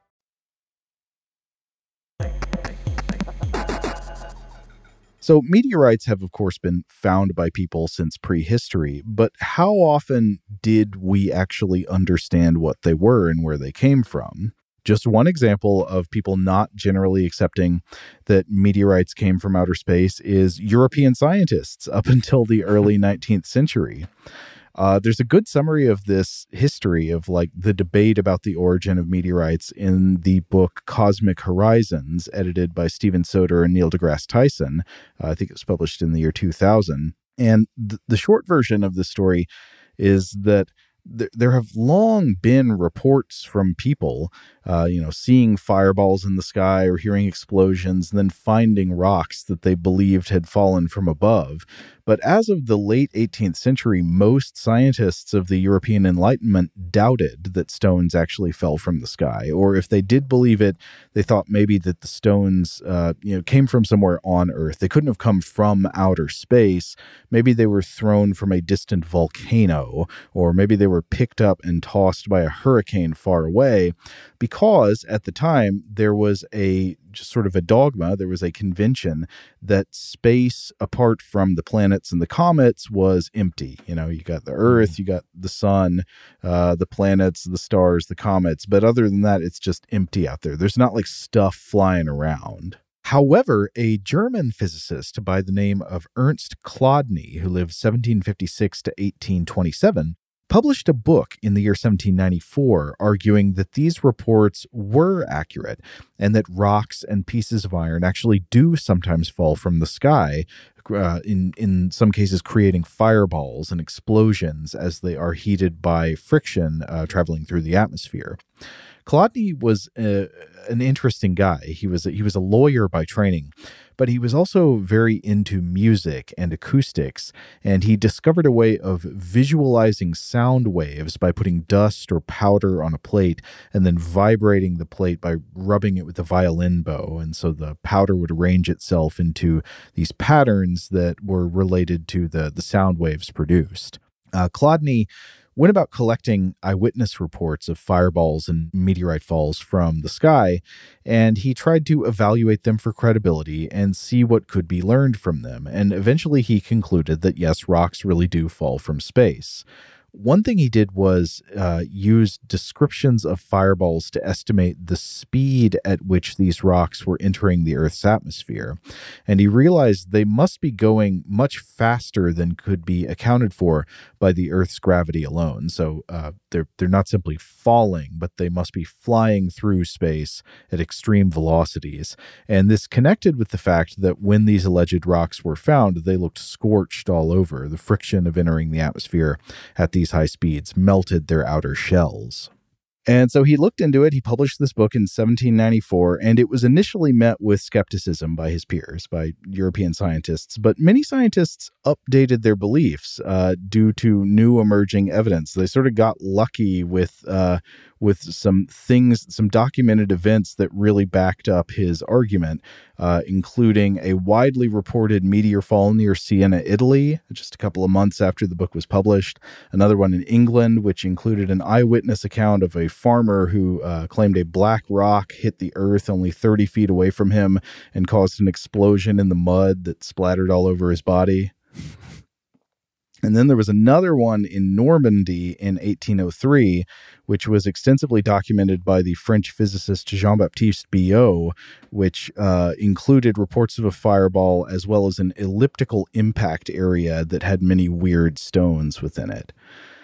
So meteorites have, of course, been found by people since prehistory, but how often did we actually understand what they were and where they came from? Just one example of people not generally accepting that meteorites came from outer space is European scientists up until the early 19th century. There's a good summary of this history of like the debate about the origin of meteorites in the book Cosmic Horizons, edited by Stephen Soter and Neil deGrasse Tyson. I think it was published in the year 2000. And the short version of the story is that there have long been reports from people, seeing fireballs in the sky or hearing explosions and then finding rocks that they believed had fallen from above. But as of the late 18th century, most scientists of the European Enlightenment doubted that stones actually fell from the sky. Or if they did believe it, they thought maybe that the stones, came from somewhere on Earth. They couldn't have come from outer space. Maybe they were thrown from a distant volcano, or maybe they were picked up and tossed by a hurricane far away, because at the time there was just sort of a dogma, there was a convention that space apart from the planets and the comets was empty. You got the Earth, you got the sun, the planets, the stars, the comets, but other than that, it's just empty out there. There's not like stuff flying around. However, a German physicist by the name of Ernst Chladni, who lived 1756 to 1827, published a book in the year 1794 arguing that these reports were accurate and that rocks and pieces of iron actually do sometimes fall from the sky, in some cases creating fireballs and explosions as they are heated by friction traveling through the atmosphere. Chladni was an interesting guy. He was a lawyer by training, but he was also very into music and acoustics, and he discovered a way of visualizing sound waves by putting dust or powder on a plate and then vibrating the plate by rubbing it with a violin bow. And so the powder would arrange itself into these patterns that were related to the sound waves produced. Chladni went about collecting eyewitness reports of fireballs and meteorite falls from the sky, and he tried to evaluate them for credibility and see what could be learned from them. And eventually he concluded that yes, rocks really do fall from space. One thing he did was use descriptions of fireballs to estimate the speed at which these rocks were entering the Earth's atmosphere. And he realized they must be going much faster than could be accounted for by the Earth's gravity alone. So they're not simply falling, but they must be flying through space at extreme velocities. And this connected with the fact that when these alleged rocks were found, they looked scorched all over. The friction of entering the atmosphere at these high speeds melted their outer shells. And so he looked into it. He published this book in 1794, and it was initially met with skepticism by his peers, by European scientists. But many scientists updated their beliefs due to new emerging evidence. They sort of got lucky with some things, some documented events that really backed up his argument, including a widely reported meteor fall near Siena, Italy, just a couple of months after the book was published. Another one in England, which included an eyewitness account of a farmer who claimed a black rock hit the earth only 30 feet away from him and caused an explosion in the mud that splattered all over his body. And then there was another one in Normandy in 1803, which was extensively documented by the French physicist Jean-Baptiste Biot, which included reports of a fireball as well as an elliptical impact area that had many weird stones within it.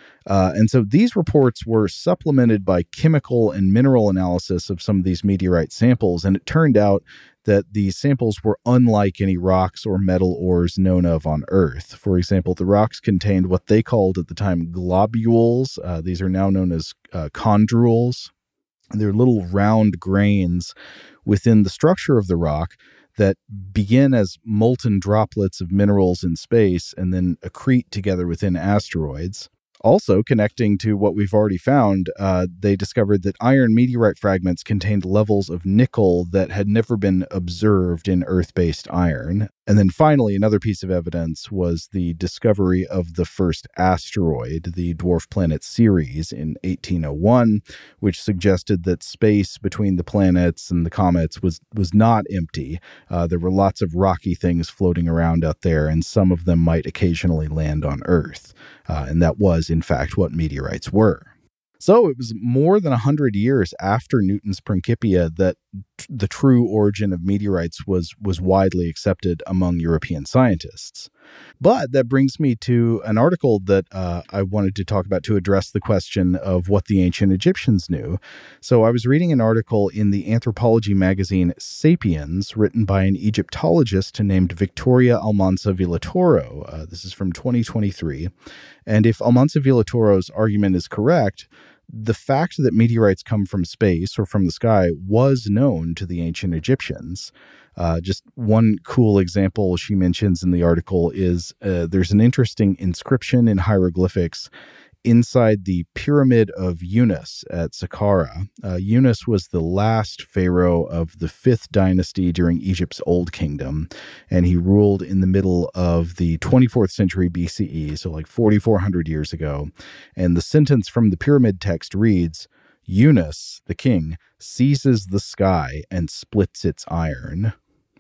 And so these reports were supplemented by chemical and mineral analysis of some of these meteorite samples, and it turned out that these samples were unlike any rocks or metal ores known of on Earth. For example, the rocks contained what they called at the time globules. These are now known as chondrules. They're little round grains within the structure of the rock that begin as molten droplets of minerals in space and then accrete together within asteroids. Also, connecting to what we've already found, they discovered that iron meteorite fragments contained levels of nickel that had never been observed in Earth-based iron. And then finally, another piece of evidence was the discovery of the first asteroid, the dwarf planet Ceres, in 1801, which suggested that space between the planets and the comets was not empty. There were lots of rocky things floating around out there, and some of them might occasionally land on Earth. And that was, in fact, what meteorites were. So it was more than 100 years after Newton's Principia that the true origin of meteorites was widely accepted among European scientists. But that brings me to an article that I wanted to talk about to address the question of what the ancient Egyptians knew. So I was reading an article in the anthropology magazine Sapiens, written by an Egyptologist named Victoria Almanza Villatoro. This is from 2023. And if Almanza Villatoro's argument is correct, the fact that meteorites come from space or from the sky was known to the ancient Egyptians. Just one cool example she mentions in the article is there's an interesting inscription in hieroglyphics inside the Pyramid of Unas at Saqqara. Unas was the last pharaoh of the 5th dynasty during Egypt's Old Kingdom, and he ruled in the middle of the 24th century BCE, so like 4,400 years ago. And the sentence from the pyramid text reads, "Unas, the king, seizes the sky and splits its iron."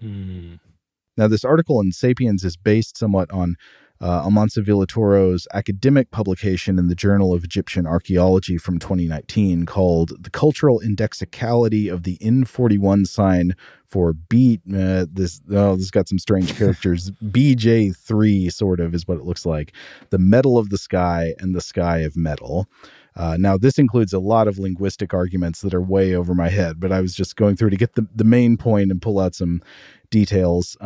Now, this article in Sapiens is based somewhat on Almanza Villatoro's academic publication in the Journal of Egyptian Archaeology from 2019 called The Cultural Indexicality of the N41 sign for this got some strange characters. BJ3 sort of is what it looks like. The metal of the sky and the sky of metal. Now, this includes a lot of linguistic arguments that are way over my head, but I was just going through to get the main point and pull out some details.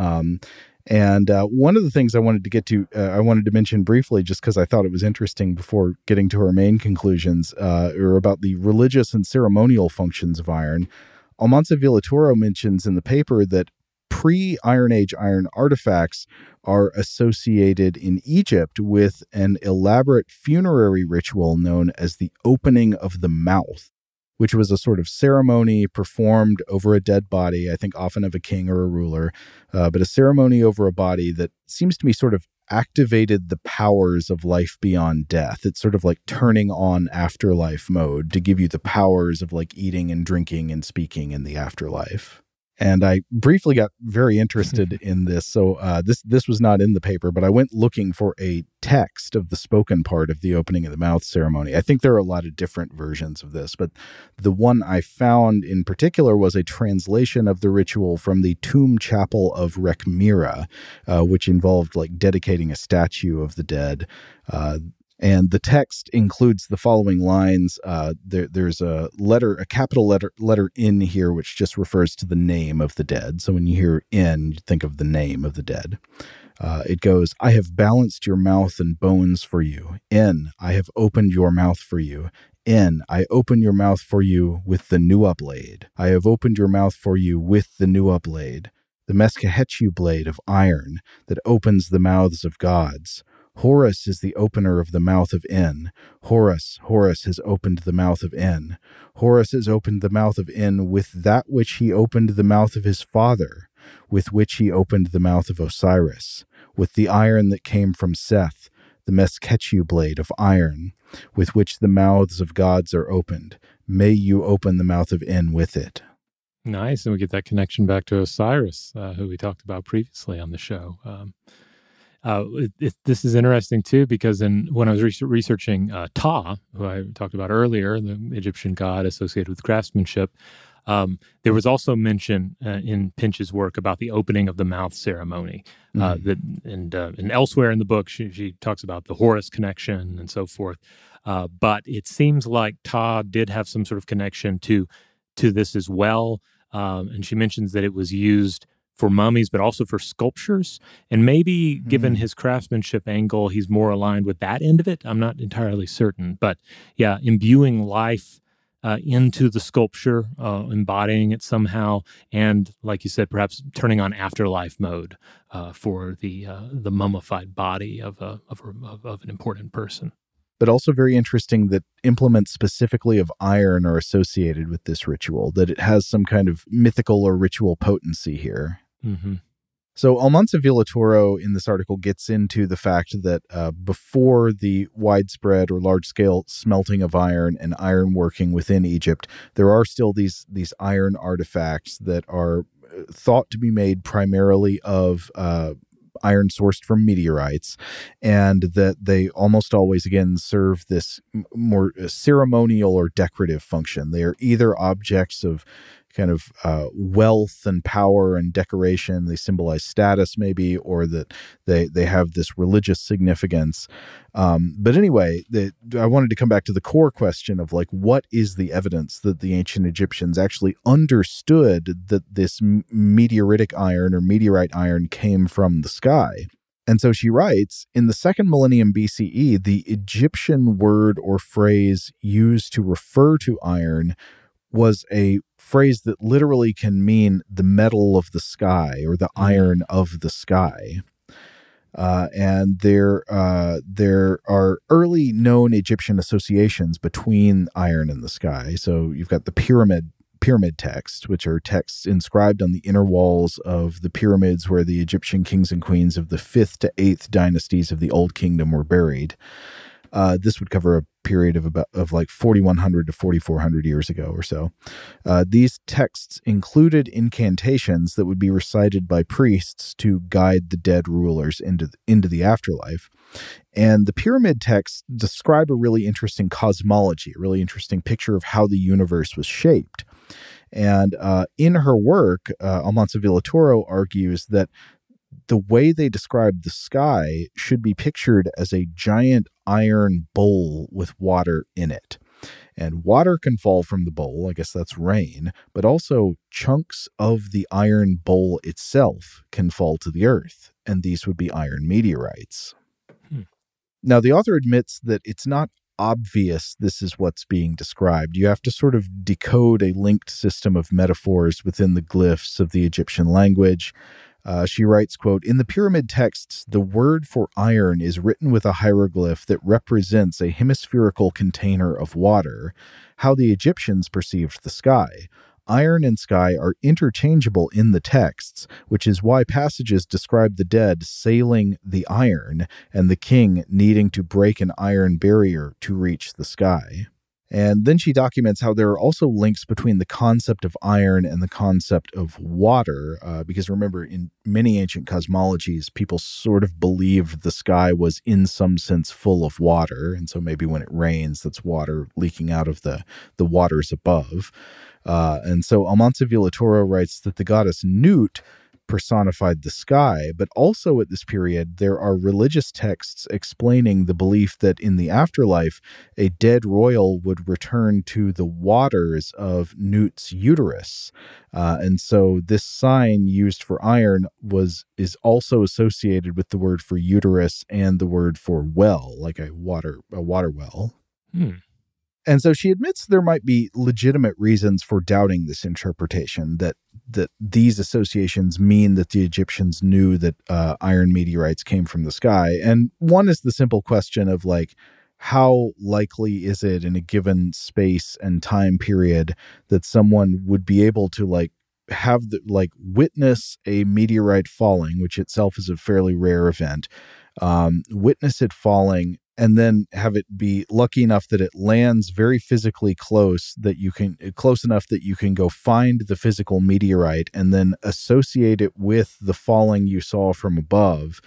And one of the things I wanted to get to, I wanted to mention briefly, just because I thought it was interesting before getting to our main conclusions, are about the religious and ceremonial functions of iron. Almanza Villatoro mentions in the paper that pre-Iron Age iron artifacts are associated in Egypt with an elaborate funerary ritual known as the opening of the mouth, which was a sort of ceremony performed over a dead body, I think often of a king or a ruler, but a ceremony over a body that seems to me sort of activated the powers of life beyond death. It's sort of like turning on afterlife mode to give you the powers of like eating and drinking and speaking in the afterlife. And I briefly got very interested in this. So this was not in the paper, but I went looking for a text of the spoken part of the opening of the mouth ceremony. I think there are a lot of different versions of this, but the one I found in particular was a translation of the ritual from the tomb chapel of Rekhmira, which involved like dedicating a statue of the dead. And the text includes the following lines. There's a capital letter N here, which just refers to the name of the dead. So when you hear N, you think of the name of the dead. It goes, "I have balanced your mouth and bones for you. N, I have opened your mouth for you. N, I open your mouth for you with the Nuwa blade. I have opened your mouth for you with the Nuwa blade, the Meskehetchu blade of iron that opens the mouths of gods. Horus is the opener of the mouth of N. Horus has opened the mouth of N. Horus has opened the mouth of N with that which he opened the mouth of his father, with which he opened the mouth of Osiris, with the iron that came from Seth, the Meskehetchu blade of iron, with which the mouths of gods are opened. May you open the mouth of N with it." Nice. And we get that connection back to Osiris, who we talked about previously on the show. This is interesting too, because when I was researching Ta, who I talked about earlier, the Egyptian god associated with craftsmanship, there was also mention in Pinch's work about the opening of the mouth ceremony. And elsewhere in the book, she talks about the Horus connection and so forth. But it seems like Ta did have some sort of connection to this as well. And she mentions that it was used for mummies, but also for sculptures. And maybe given his craftsmanship angle, he's more aligned with that end of it. I'm not entirely certain. But yeah, imbuing life into the sculpture, embodying it somehow, and like you said, perhaps turning on afterlife mode for the mummified body of an important person. But also very interesting that implements specifically of iron are associated with this ritual, that it has some kind of mythical or ritual potency here. Mm-hmm. So Almanza Villatoro in this article gets into the fact that before the widespread or large-scale smelting of iron and iron working within Egypt, there are still these iron artifacts that are thought to be made primarily of iron sourced from meteorites, and that they almost always, again, serve this more ceremonial or decorative function. They are either objects of kind of wealth and power and decoration. They symbolize status maybe, or that they have this religious significance. But anyway, I wanted to come back to the core question of like, what is the evidence that the ancient Egyptians actually understood that this meteoritic iron or meteorite iron came from the sky? And so she writes, in the 2nd millennium BCE, the Egyptian word or phrase used to refer to iron was a phrase that literally can mean the metal of the sky or the iron of the sky. And there are early known Egyptian associations between iron and the sky. So you've got the pyramid texts, which are texts inscribed on the inner walls of the pyramids where the Egyptian kings and queens of the 5th to 8th dynasties of the Old Kingdom were buried. This would cover a period of like 4,100 to 4,400 years ago or so. These texts included incantations that would be recited by priests to guide the dead rulers into the afterlife. And the pyramid texts describe a really interesting cosmology, a really interesting picture of how the universe was shaped. And in her work, Almanza Villatoro argues that the way they describe the sky should be pictured as a giant iron bowl with water in it. And water can fall from the bowl, I guess that's rain, but also chunks of the iron bowl itself can fall to the earth, and these would be iron meteorites. Now, the author admits that it's not obvious this is what's being described. You have to sort of decode a linked system of metaphors within the glyphs of the Egyptian language. She writes, quote, in the pyramid texts, the word for iron is written with a hieroglyph that represents a hemispherical container of water. How the Egyptians perceived the sky. Iron and sky are interchangeable in the texts, which is why passages describe the dead sailing the iron and the king needing to break an iron barrier to reach the sky. And then she documents how there are also links between the concept of iron and the concept of water, because remember, in many ancient cosmologies, people sort of believed the sky was in some sense full of water. And so maybe when it rains, that's water leaking out of the waters above. And so Almanza Villatoro writes that the goddess Nut personified the sky, but also at this period, there are religious texts explaining the belief that in the afterlife, a dead royal would return to the waters of Nut's uterus. And so this sign used for iron is also associated with the word for uterus and the word for well, like a water well. And so she admits there might be legitimate reasons for doubting this interpretation, that these associations mean that the Egyptians knew that iron meteorites came from the sky. And one is the simple question of like, how likely is it in a given space and time period that someone would be able to witness a meteorite falling, which itself is a fairly rare event, witness it falling, and then have it be lucky enough that it lands very physically close enough that you can go find the physical meteorite and then associate it with the falling you saw from above,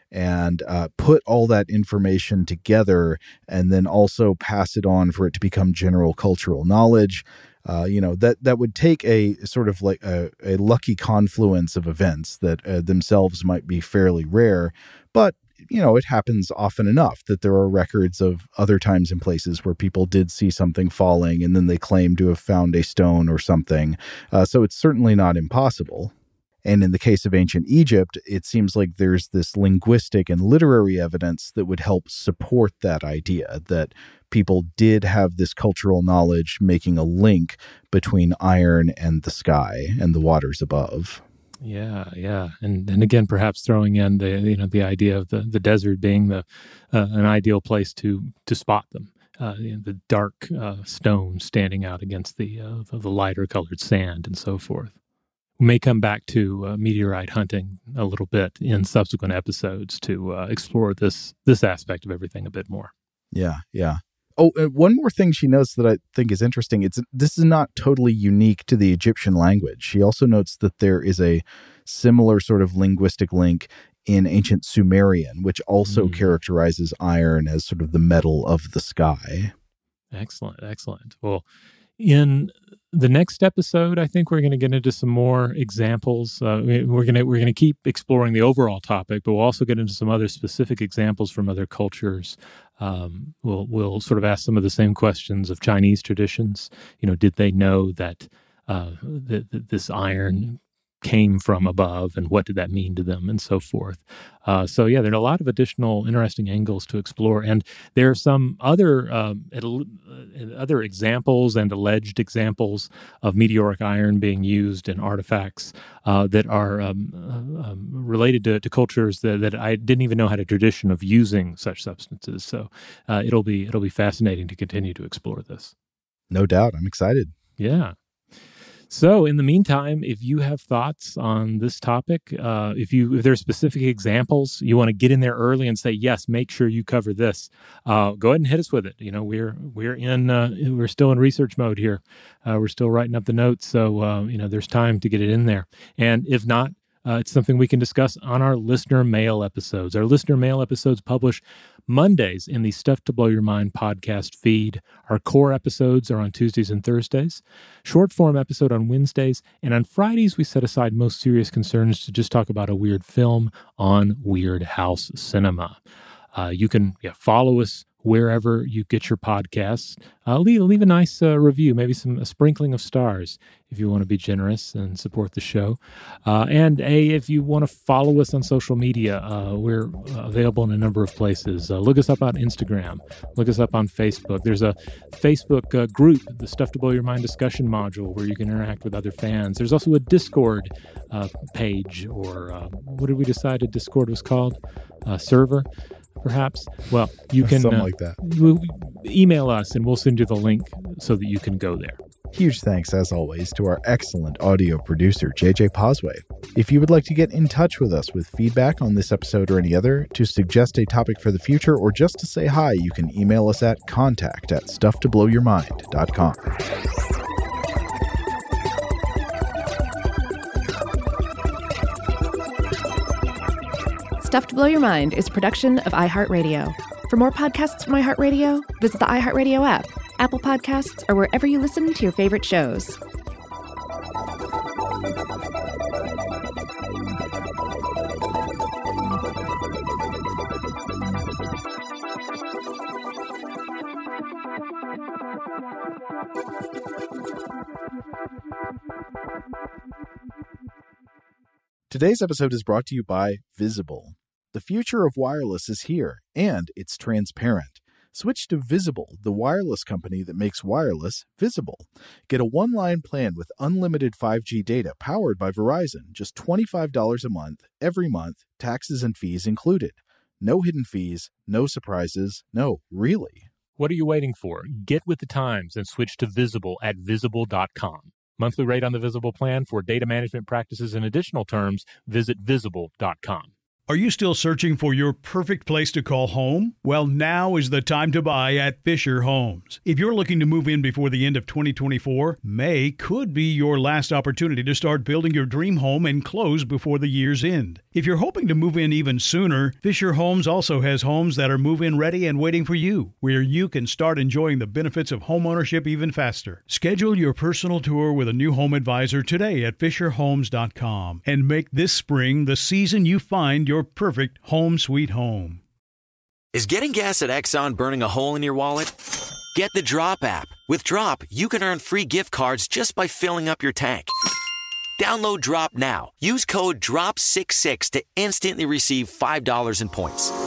and put all that information together and then also pass it on for it to become general cultural knowledge. That would take a sort of like a lucky confluence of events that themselves might be fairly rare, but it happens often enough that there are records of other times and places where people did see something falling and then they claim to have found a stone or something. So it's certainly not impossible. And in the case of ancient Egypt, it seems like there's this linguistic and literary evidence that would help support that idea that people did have this cultural knowledge making a link between iron and the sky and the waters above. Yeah. And again, perhaps throwing in the idea of the desert being an ideal place to spot them. The dark stone standing out against the lighter colored sand and so forth. We may come back to meteorite hunting a little bit in subsequent episodes to explore this aspect of everything a bit more. Yeah. Oh, one more thing she notes that I think is interesting. This is not totally unique to the Egyptian language. She also notes that there is a similar sort of linguistic link in ancient Sumerian, which also characterizes iron as sort of the metal of the sky. Excellent. Well, in the next episode, I think we're going to get into some more examples. We're going to keep exploring the overall topic, but we'll also get into some other specific examples from other cultures. We'll sort of ask some of the same questions of Chinese traditions. Did they know that this iron came from above, and what did that mean to them, and so forth. There are a lot of additional interesting angles to explore, and there are some other examples and alleged examples of meteoric iron being used in artifacts that are related to cultures that I didn't even know had a tradition of using such substances. So it'll be fascinating to continue to explore this. No doubt. I'm excited. Yeah. So in the meantime, if you have thoughts on this topic, if there are specific examples, you want to get in there early and say, yes, make sure you cover this, go ahead and hit us with it. We're still in research mode here. We're still writing up the notes. So, there's time to get it in there. And if not, it's something we can discuss on our listener mail episodes. Our listener mail episodes publish Mondays in the Stuff to Blow Your Mind podcast feed. Our core episodes are on Tuesdays and Thursdays, short form episode on Wednesdays, and on Fridays we set aside most serious concerns to just talk about a weird film on Weird House Cinema. You can follow us wherever you get your podcasts. Leave a nice review, maybe a sprinkling of stars if you want to be generous and support the show. And if you want to follow us on social media, we're available in a number of places. Look us up on Instagram. Look us up on Facebook. There's a Facebook group, the Stuff to Blow Your Mind discussion module, where you can interact with other fans. There's also a Discord page, or what did we decide a Discord was called? Server, perhaps. Well, you can something like that. Email us and we'll send you the link so that you can go there. Huge thanks, as always, to our excellent audio producer, JJ Posway. If you would like to get in touch with us with feedback on this episode or any other, to suggest a topic for the future, or just to say hi, you can email us at contact@stufftoblowyourmind.com. Stuff to Blow Your Mind is a production of iHeartRadio. For more podcasts from iHeartRadio, visit the iHeartRadio app, Apple Podcasts, or wherever you listen to your favorite shows. Today's episode is brought to you by Visible. The future of wireless is here, and it's transparent. Switch to Visible, the wireless company that makes wireless visible. Get a one-line plan with unlimited 5G data powered by Verizon, just $25 a month, every month, taxes and fees included. No hidden fees, no surprises, no, really. What are you waiting for? Get with the times and switch to Visible at Visible.com. Monthly rate on the Visible plan. For data management practices and additional terms, visit Visible.com. Are you still searching for your perfect place to call home? Well, now is the time to buy at Fisher Homes. If you're looking to move in before the end of 2024, May could be your last opportunity to start building your dream home and close before the year's end. If you're hoping to move in even sooner, Fisher Homes also has homes that are move-in ready and waiting for you, where you can start enjoying the benefits of homeownership even faster. Schedule your personal tour with a new home advisor today at FisherHomes.com and make this spring the season you find your perfect home sweet home. Is getting gas at Exxon burning a hole in your wallet? Get the Drop app. With Drop, you can earn free gift cards just by filling up your tank. Download Drop now. Use code DROP66 to instantly receive $5 in points.